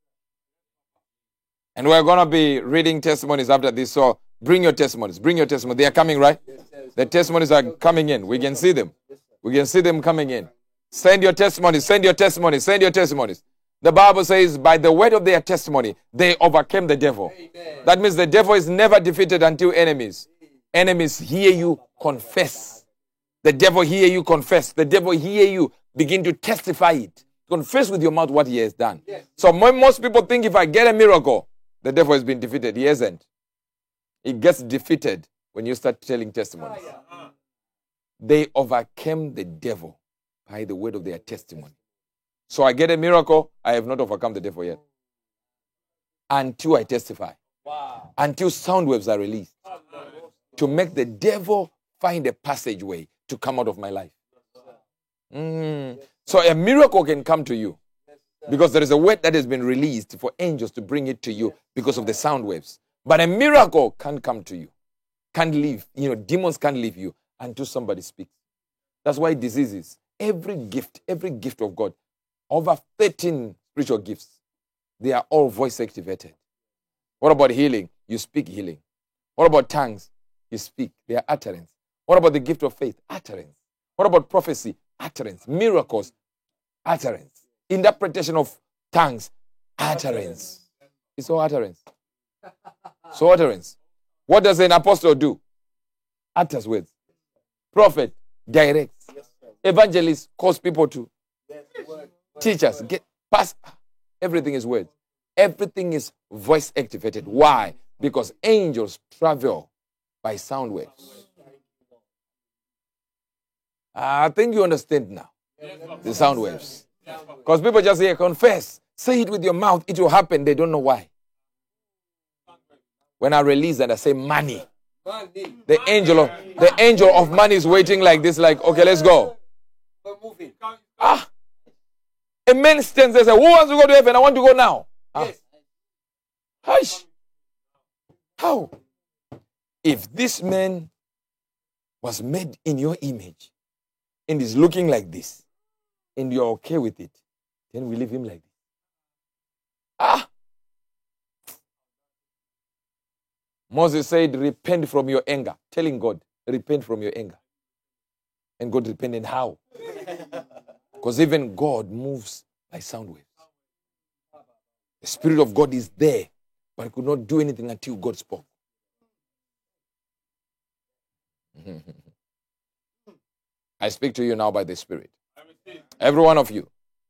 Speaker 1: And we're going to be reading testimonies after this. So bring your testimonies. Bring your testimonies. They are coming, right? The testimonies are coming in. We can see them. We can see them coming in. Send your testimonies. Send your testimonies. Send your testimonies. The Bible says, by the word of their testimony, they overcame the devil. Amen. That means the devil is never defeated until enemies. Enemies hear you confess. The devil hear you confess. The devil hear you begin to testify it. Confess with your mouth what he has done. Yes. So most people think if I get a miracle, the devil has been defeated. He hasn't. He gets defeated when you start telling testimonies. They overcame the devil by the word of their testimony. So I get a miracle, I have not overcome the devil yet. Until I testify. Wow. Until sound waves are released. To make the devil find a passageway to come out of my life. Mm. So a miracle can come to you because there is a word that has been released for angels to bring it to you because of the sound waves. But a miracle can't come to you. Can't leave. You know, demons can't leave you until somebody speaks. That's why diseases, every gift, every gift of God, over thirteen spiritual gifts, they are all voice activated. What about healing? You speak healing. What about tongues? You speak. They are utterance. What about the gift of faith? Utterance. What about prophecy? Utterance. Miracles? Utterance. Interpretation of tongues? Utterance. It's all utterance. So utterance. What does an apostle do? Utters words. Prophet directs. Evangelist calls people to. Teachers get past. Everything is words. Everything is voice activated. Why? Because angels travel by sound waves. I think you understand now. The sound waves. Because people just say, confess. Say it with your mouth. It will happen. They don't know why. When I release and I say money, the angel of the angel of money is waiting like this, like, okay, let's go. Ah. A man stands there and says, who wants to go to heaven? I want to go now. Ah. Hush. How? If this man was made in your image and is looking like this, and you're okay with it, then we leave him like this. Ah! Moses said, repent from your anger. Telling God, repent from your anger. And God repented how? Because even God moves by sound waves. The Spirit of God is there, but he could not do anything until God spoke. I speak to you now by the Spirit. Every one of you.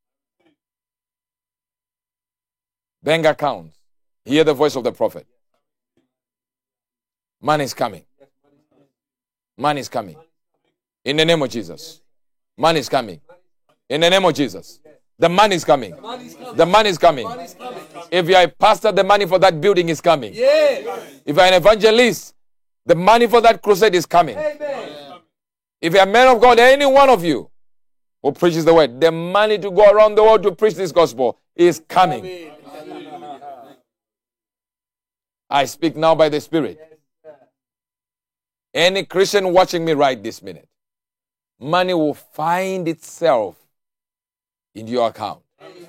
Speaker 1: Bank accounts. Hear the voice of the prophet. Money is coming. Money is coming. In the name of Jesus. Money is coming. In the name of Jesus. The money is coming. The money is coming. If you are a pastor, the money for that building is coming. If you are an evangelist, the money for that crusade is coming. If you are a man of God, any one of you who preaches the word, the money to go around the world to preach this gospel is coming. I speak now by the Spirit. Any Christian watching me right this minute, money will find itself in your account.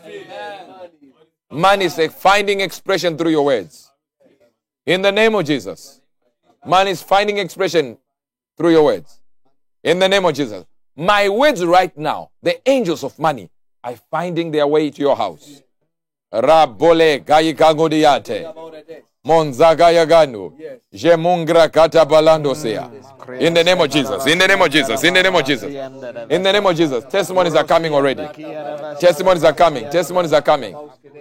Speaker 1: Money is a finding expression through your words. In the name of Jesus. Money is finding expression through your words. In the name of Jesus. My words right now, the angels of money, are finding their way to your house. Rabole gayikagodiate. Monzagayaganu. Jemungra katabalando sea. In the name of Jesus. In the name of Jesus. In the name of Jesus. In the name of Jesus. Testimonies are coming already. Testimonies are coming. Testimonies are coming.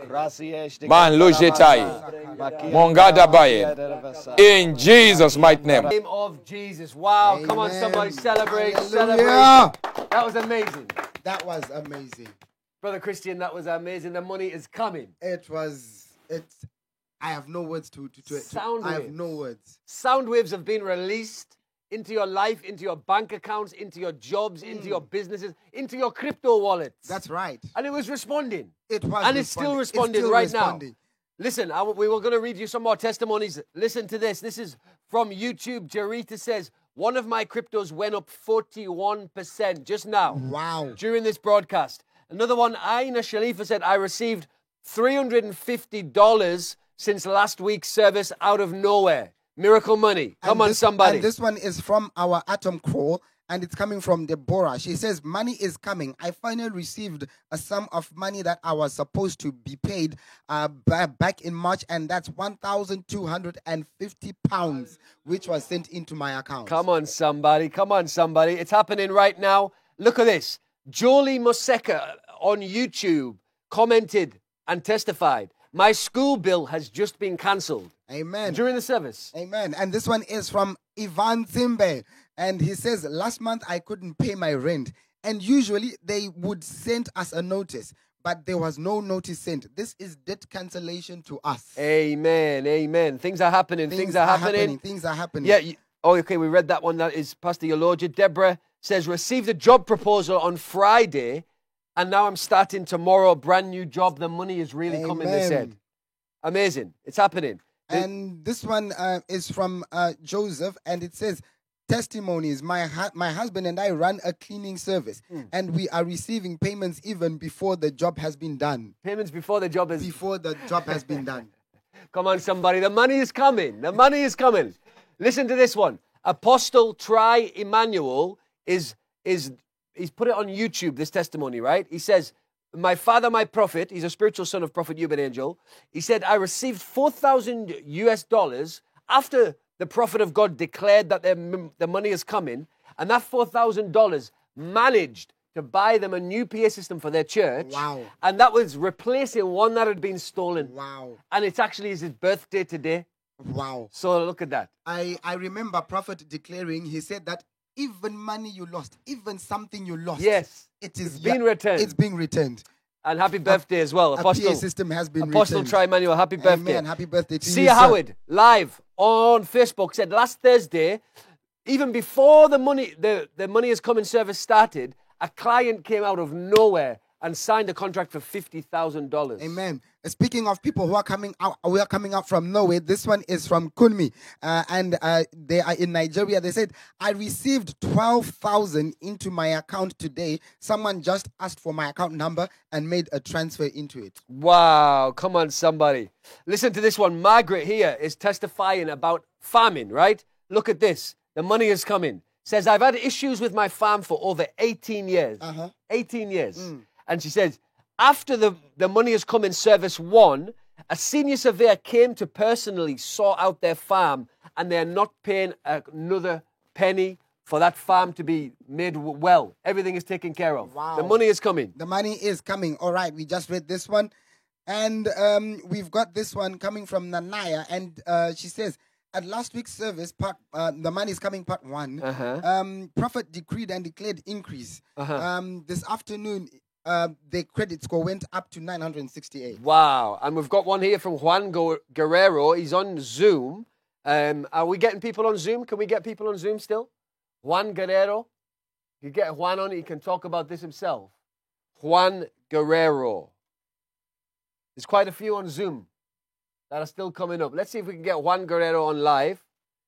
Speaker 1: Man lujetai. Mongada baye. In Jesus' mighty name.
Speaker 3: In the name of Jesus. Wow. Amen. Come on, somebody celebrate.
Speaker 6: Hallelujah.
Speaker 3: Celebrate. That was amazing.
Speaker 6: That was amazing.
Speaker 3: Brother Christian, that was amazing. The money is coming.
Speaker 6: It was, it's, I have no words to, to, to,
Speaker 3: Sound
Speaker 6: to I have
Speaker 3: waves.
Speaker 6: no words.
Speaker 3: Sound waves have been released into your life, into your bank accounts, into your jobs,
Speaker 6: Mm.
Speaker 3: into your businesses, into your crypto wallets.
Speaker 6: That's right.
Speaker 3: And it was responding.
Speaker 6: It was
Speaker 3: And it's still
Speaker 6: responding. It's
Speaker 3: responding
Speaker 6: still
Speaker 3: right
Speaker 6: responding.
Speaker 3: now. Listen, I, we were going to read you some more testimonies. Listen to this. This is from YouTube. Jarita says, one of my cryptos went up forty-one percent just now.
Speaker 6: Wow.
Speaker 3: During this broadcast. Another one, Aina Shalifa said, I received three hundred fifty dollars since last week's service out of nowhere. Miracle money. Come
Speaker 6: And
Speaker 3: on,
Speaker 6: this-
Speaker 3: somebody.
Speaker 6: And this one is from our Atom Crawl, and it's coming from Deborah. She says, money is coming. I finally received a sum of money that I was supposed to be paid uh, ba- back in March, and that's one thousand two hundred fifty pounds, which was sent into my account.
Speaker 3: Come on, somebody. Come on, somebody. It's happening right now. Look at this. Jolie Moseka on YouTube commented and testified, my school bill has just been cancelled.
Speaker 6: Amen.
Speaker 3: During the service.
Speaker 6: Amen. And this one is from Ivan Zimbe. And he says, last month I couldn't pay my rent. And usually they would send us a notice, but there was no notice sent. This is debt cancellation to us.
Speaker 3: Amen. Amen. Things are happening. Things,
Speaker 6: Things
Speaker 3: are,
Speaker 6: are
Speaker 3: happening.
Speaker 6: happening. Things are happening.
Speaker 3: Yeah. You, oh, okay. We read that one. That is Pastor Eulogia. Deborah says, received a job proposal on Friday, and now I'm starting tomorrow. Brand new job. The money is really coming, they
Speaker 6: Amen.
Speaker 3: said. Amazing. It's happening.
Speaker 6: And this one uh, is from uh, Joseph, and it says, testimonies. My hu- my husband and I run a cleaning service, and we are receiving payments even before the job has been done.
Speaker 3: Payments before the job is...
Speaker 6: Before the job has been done.
Speaker 3: Come on, somebody. The money is coming. The money is coming. Listen to this one. Apostle Tri Emmanuel is, is, he's put it on YouTube, this testimony, right? He says, my father, my prophet, he's a spiritual son of Prophet Euban Angel. He said, I received four thousand U S dollars after the prophet of God declared that the, the money is coming. And that four thousand dollars managed to buy them a new P A system for their church.
Speaker 6: Wow.
Speaker 3: And that was replacing one that had been stolen.
Speaker 6: Wow.
Speaker 3: And it's actually his birthday today.
Speaker 6: Wow.
Speaker 3: So look at that.
Speaker 6: I, I remember Prophet declaring, he said that even money you lost, even something you lost,
Speaker 3: Yes.
Speaker 6: it is
Speaker 3: It's been returned.
Speaker 6: It's being returned.
Speaker 3: And happy birthday as well.
Speaker 6: A
Speaker 3: Apostle,
Speaker 6: P A system has been
Speaker 3: Apostle
Speaker 6: returned.
Speaker 3: Tri Emmanuel, happy birthday.
Speaker 6: Amen. Happy birthday to
Speaker 3: Sia
Speaker 6: you, sir.
Speaker 3: Howard, live on Facebook, said last Thursday, even before the money, the, the money is coming service started, a client came out of nowhere and signed a contract for fifty thousand dollars.
Speaker 6: Amen. Speaking of people who are coming out, we are coming out from nowhere. This one is from Kunmi, uh, and uh, they are in Nigeria. They said, I received twelve thousand into my account today. Someone just asked for my account number and made a transfer into it.
Speaker 3: Wow, come on, somebody. Listen to this one. Margaret here is testifying about farming, right? Look at this. The money is coming. Says, I've had issues with my farm for over eighteen years.
Speaker 6: Uh-huh.
Speaker 3: eighteen years.
Speaker 6: Mm.
Speaker 3: And she says, after the, the money has come in service one, a senior surveyor came to personally sort out their farm, and they're not paying another penny for that farm to be made w- well. Everything is taken care of.
Speaker 6: Wow.
Speaker 3: The money is coming.
Speaker 6: The money is coming. All right, we just read this one. And um, we've got this one coming from Nanaya. And uh, she says, at last week's service, part, uh, the money is coming part one.
Speaker 3: Uh-huh.
Speaker 6: Um, Prophet decreed and declared increase.
Speaker 3: Uh-huh.
Speaker 6: Um, this afternoon, uh, the credit score went up to nine hundred sixty-eight.
Speaker 3: Wow. And we've got one here from Juan Gu- Guerrero. He's on Zoom. Um, are we getting people on Zoom? Can we get people on Zoom still? Juan Guerrero. You get Juan on it, he can talk about this himself. Juan Guerrero. There's quite a few on Zoom that are still coming up. Let's see if we can get Juan Guerrero on live.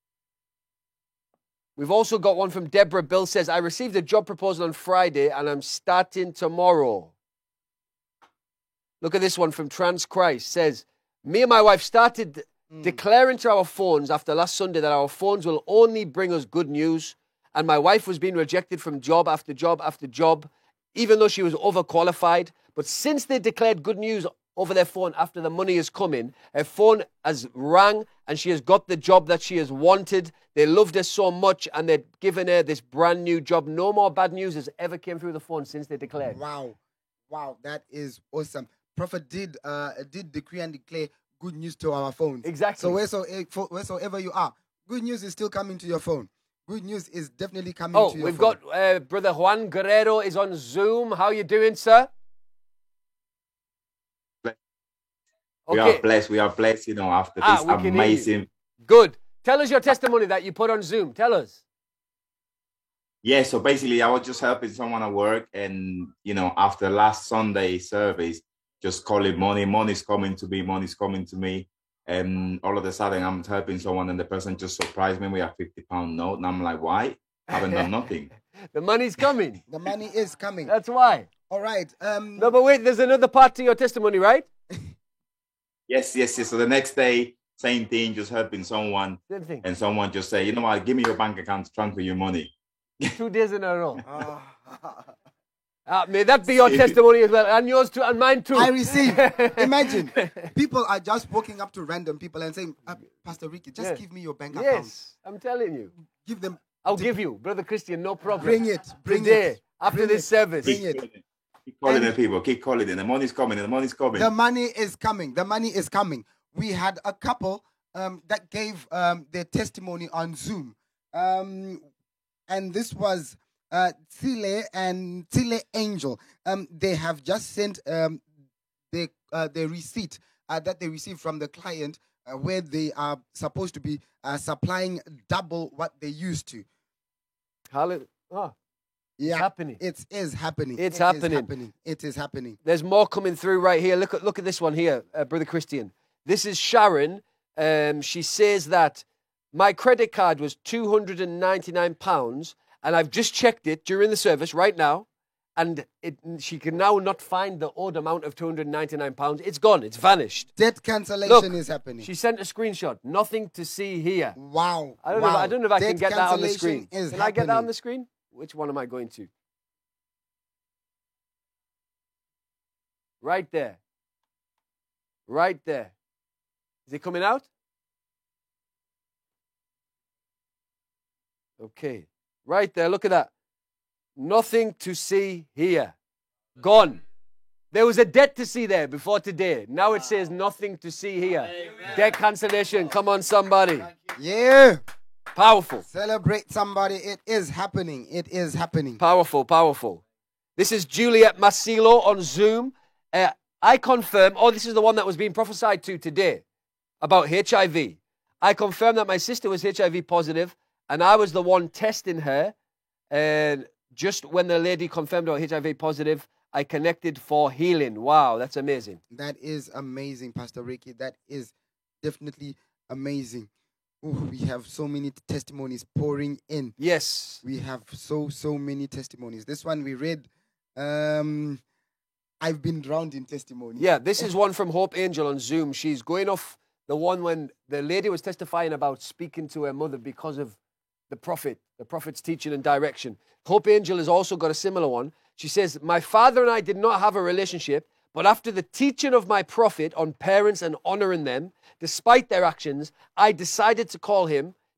Speaker 3: We've also got one from Deborah Bill says, I received a job proposal on Friday and I'm starting tomorrow. Look at this one from Trans Christ. Says, me and my wife started mm. declaring to our phones after last Sunday that our phones will only bring us good news. And my wife was being rejected from job after job after job, even though she was overqualified. But since they declared good news over their phone after the money is coming, her phone has rang and she has got the job that she has wanted. They loved her so much and they've given her this brand new job. No more bad news has ever came through the phone since they declared.
Speaker 6: Wow. Wow, that is awesome. Prophet did uh, did decree and declare good news to our phones.
Speaker 3: Exactly.
Speaker 6: So wheresoever, wheresoever you are, good news is still coming to your phone. Good news is definitely coming
Speaker 3: Oh,
Speaker 6: to your
Speaker 3: we've
Speaker 6: phone.
Speaker 3: got uh, Brother Juan Guerrero is on Zoom. How you doing, sir?
Speaker 17: We
Speaker 3: Okay.
Speaker 17: are blessed. We are blessed, you know, after
Speaker 3: Ah,
Speaker 17: this
Speaker 3: we can hear you.
Speaker 17: amazing.
Speaker 3: Good. Tell us your testimony that you put on Zoom. Tell us.
Speaker 17: Yeah, so basically, I was just helping someone at work, and you know, after last Sunday service, just calling money, money's coming to me, money's coming to me, and all of a sudden, I'm helping someone, and the person just surprised me with a fifty pound note, and I'm like, why? I haven't done nothing.
Speaker 3: The money's coming.
Speaker 6: The money is coming.
Speaker 3: That's why.
Speaker 6: All right. Um,
Speaker 3: No, but wait, there's another part to your testimony, right?
Speaker 17: Yes, yes, yes. So the next day, same thing, just helping someone,
Speaker 3: Same thing.
Speaker 17: and someone just say, you know what, give me your bank account to transfer your money.
Speaker 3: Two days in a row. Uh, may that be your testimony as well, and yours too, and mine too.
Speaker 6: I receive. Imagine, people are just walking up to random people and saying, uh, Pastor Ricky, just
Speaker 3: Yes.
Speaker 6: give me your bank account.
Speaker 3: Yes, I'm telling you.
Speaker 6: Give them.
Speaker 3: I'll give you, Brother Christian, no problem.
Speaker 6: Bring it. Bring
Speaker 3: Today,
Speaker 6: it.
Speaker 3: after
Speaker 6: Bring
Speaker 3: this
Speaker 6: it.
Speaker 3: service.
Speaker 6: Bring it.
Speaker 17: Keep calling the people, keep calling it. The money's coming, the money's coming.
Speaker 6: The money is coming. The money is coming. We had a couple um, that gave um, their testimony on Zoom. Um, and this was uh, Tile and Tile Angel. Um, they have just sent um, the, uh, the receipt uh, that they received from the client uh, where they are supposed to be uh, supplying double what they used to.
Speaker 3: Hallelujah. Oh,
Speaker 6: Yeah,
Speaker 3: it's happening.
Speaker 6: It is happening.
Speaker 3: It's
Speaker 6: It is
Speaker 3: happening.
Speaker 6: happening. It is happening.
Speaker 3: There's more coming through right here. Look at look at this one here, uh, Brother Christian. This is Sharon. Um, she says that my credit card was two hundred ninety-nine pounds, and I've just checked it during the service right now, and it, she can now not find the owed amount of two hundred ninety-nine pounds. It's gone. It's vanished.
Speaker 6: Debt cancellation
Speaker 3: Look,
Speaker 6: is happening.
Speaker 3: She sent a screenshot. Nothing to see here.
Speaker 6: Wow.
Speaker 3: I don't know. If,
Speaker 6: wow.
Speaker 3: I don't know if I can
Speaker 6: Debt
Speaker 3: get that on the
Speaker 6: cancellation
Speaker 3: screen.
Speaker 6: is
Speaker 3: Can I get that on
Speaker 6: happening.
Speaker 3: the screen? Which one am I going to? Right there. Right there. Is it coming out? Okay. Right there. Look at that. Nothing to see here. Gone. There was a debt to see there before today. Now it says nothing to see here. Debt cancellation. Come on, somebody.
Speaker 6: Yeah.
Speaker 3: Powerful.
Speaker 6: Celebrate somebody. It is happening. It is happening.
Speaker 3: Powerful, powerful. This is Juliet Masilo on Zoom. Uh, I confirm, oh, this is the one that was being prophesied to today about H I V. I confirm that my sister was H I V positive, and I was the one testing her. And just when the lady confirmed about H I V positive, I connected for healing. Wow, that's amazing.
Speaker 6: That is amazing, Pastor Ricky. That is definitely amazing. Ooh, we have so many testimonies pouring in.
Speaker 3: Yes.
Speaker 6: We have so, so many testimonies. This one we read, um, I've been drowned in testimony.
Speaker 3: Yeah, this is one from Hope Angel on Zoom. She's going off the one when the lady was testifying about speaking to her mother because of the prophet, the prophet's teaching and direction. Hope Angel has also got a similar one. She says, my father and I did not have a relationship, but after the teaching of my prophet on parents and honoring them, despite their actions, I decided to call him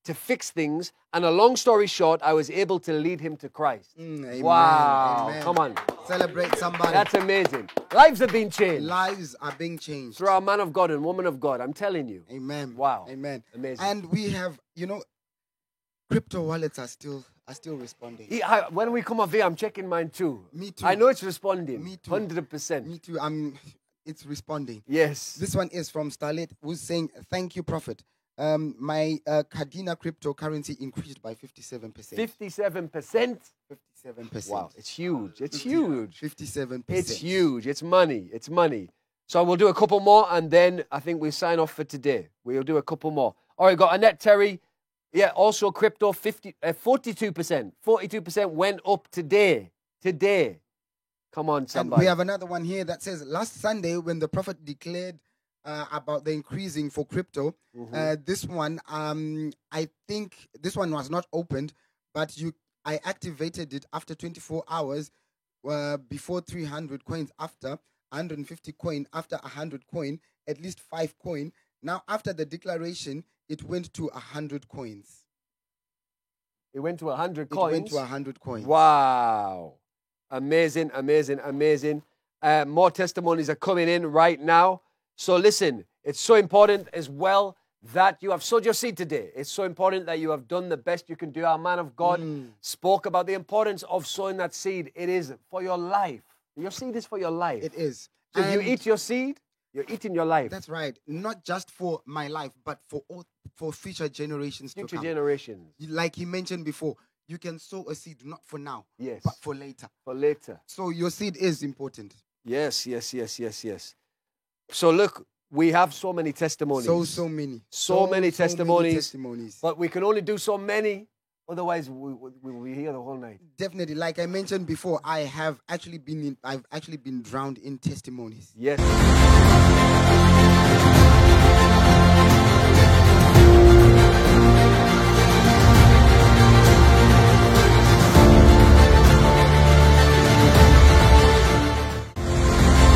Speaker 3: to fix things. And a long story short, I was able to lead him to Christ.
Speaker 6: Mm, amen,
Speaker 3: wow.
Speaker 6: amen.
Speaker 3: Come on.
Speaker 6: Celebrate somebody.
Speaker 3: That's amazing. Lives have been changed.
Speaker 6: Lives are being changed.
Speaker 3: Through our man of God and woman of God. I'm telling you.
Speaker 6: Amen.
Speaker 3: Wow.
Speaker 6: Amen.
Speaker 3: Amazing.
Speaker 6: And we have, you know, crypto wallets are still are still responding.
Speaker 3: He- I- when we come off here, I'm checking mine too.
Speaker 6: Me too.
Speaker 3: I know it's responding.
Speaker 6: Me too.
Speaker 3: one hundred percent.
Speaker 6: Me too. I'm. It's responding.
Speaker 3: Yes.
Speaker 6: This one is from Starlet, who's saying, "Thank you, Prophet. Um, my uh, Cardina cryptocurrency increased by fifty-seven percent.
Speaker 3: fifty-seven percent?
Speaker 6: fifty-seven percent.
Speaker 3: Wow, it's huge. It's huge.
Speaker 6: fifty-seven percent.
Speaker 3: It's huge. It's money. It's money. So we'll do a couple more, and then I think we sign off for today. We'll do a couple more. All right, got Annette Terry. Yeah, also crypto, fifty, uh, forty-two percent. forty-two percent went up today. Today. Come on,
Speaker 6: And
Speaker 3: somebody.
Speaker 6: we have another one here that says, last Sunday when the Prophet declared uh, about the increasing for crypto,
Speaker 3: Mhm.
Speaker 6: uh, this one, um, I think this one was not opened, but you, I activated it after twenty-four hours, uh, before three hundred coins, after one hundred fifty coin, after one hundred coin, at least five coin. Now, after the declaration, it went to one hundred coins.
Speaker 3: It went to one hundred
Speaker 6: It
Speaker 3: coins.
Speaker 6: went to one hundred coins.
Speaker 3: Wow. Amazing, amazing, amazing. Uh, more testimonies are coming in right now. So listen, it's so important as well that you have sowed your seed today. It's so important that you have done the best you can do. Our man of God
Speaker 6: Mm.
Speaker 3: spoke about the importance of sowing that seed. It is for your life. Your seed is for your life.
Speaker 6: It is.
Speaker 3: So if you
Speaker 6: And-
Speaker 3: eat your seed, you're eating your life.
Speaker 6: That's right. Not just for my life, but for all, for future generations
Speaker 3: Future
Speaker 6: to come.
Speaker 3: generations.
Speaker 6: Like he mentioned before, you can sow a seed not for now,
Speaker 3: Yes.
Speaker 6: but for later.
Speaker 3: For later.
Speaker 6: So your seed is important.
Speaker 3: Yes, yes, yes, yes, yes. So look, we have so many testimonies.
Speaker 6: So so many.
Speaker 3: So, many
Speaker 6: so
Speaker 3: testimonies.
Speaker 6: testimonies.
Speaker 3: But we can only do so many. Otherwise, we we will be here the whole night.
Speaker 6: Definitely, like I mentioned before, I have actually been in, I've actually been drowned in testimonies.
Speaker 3: Yes.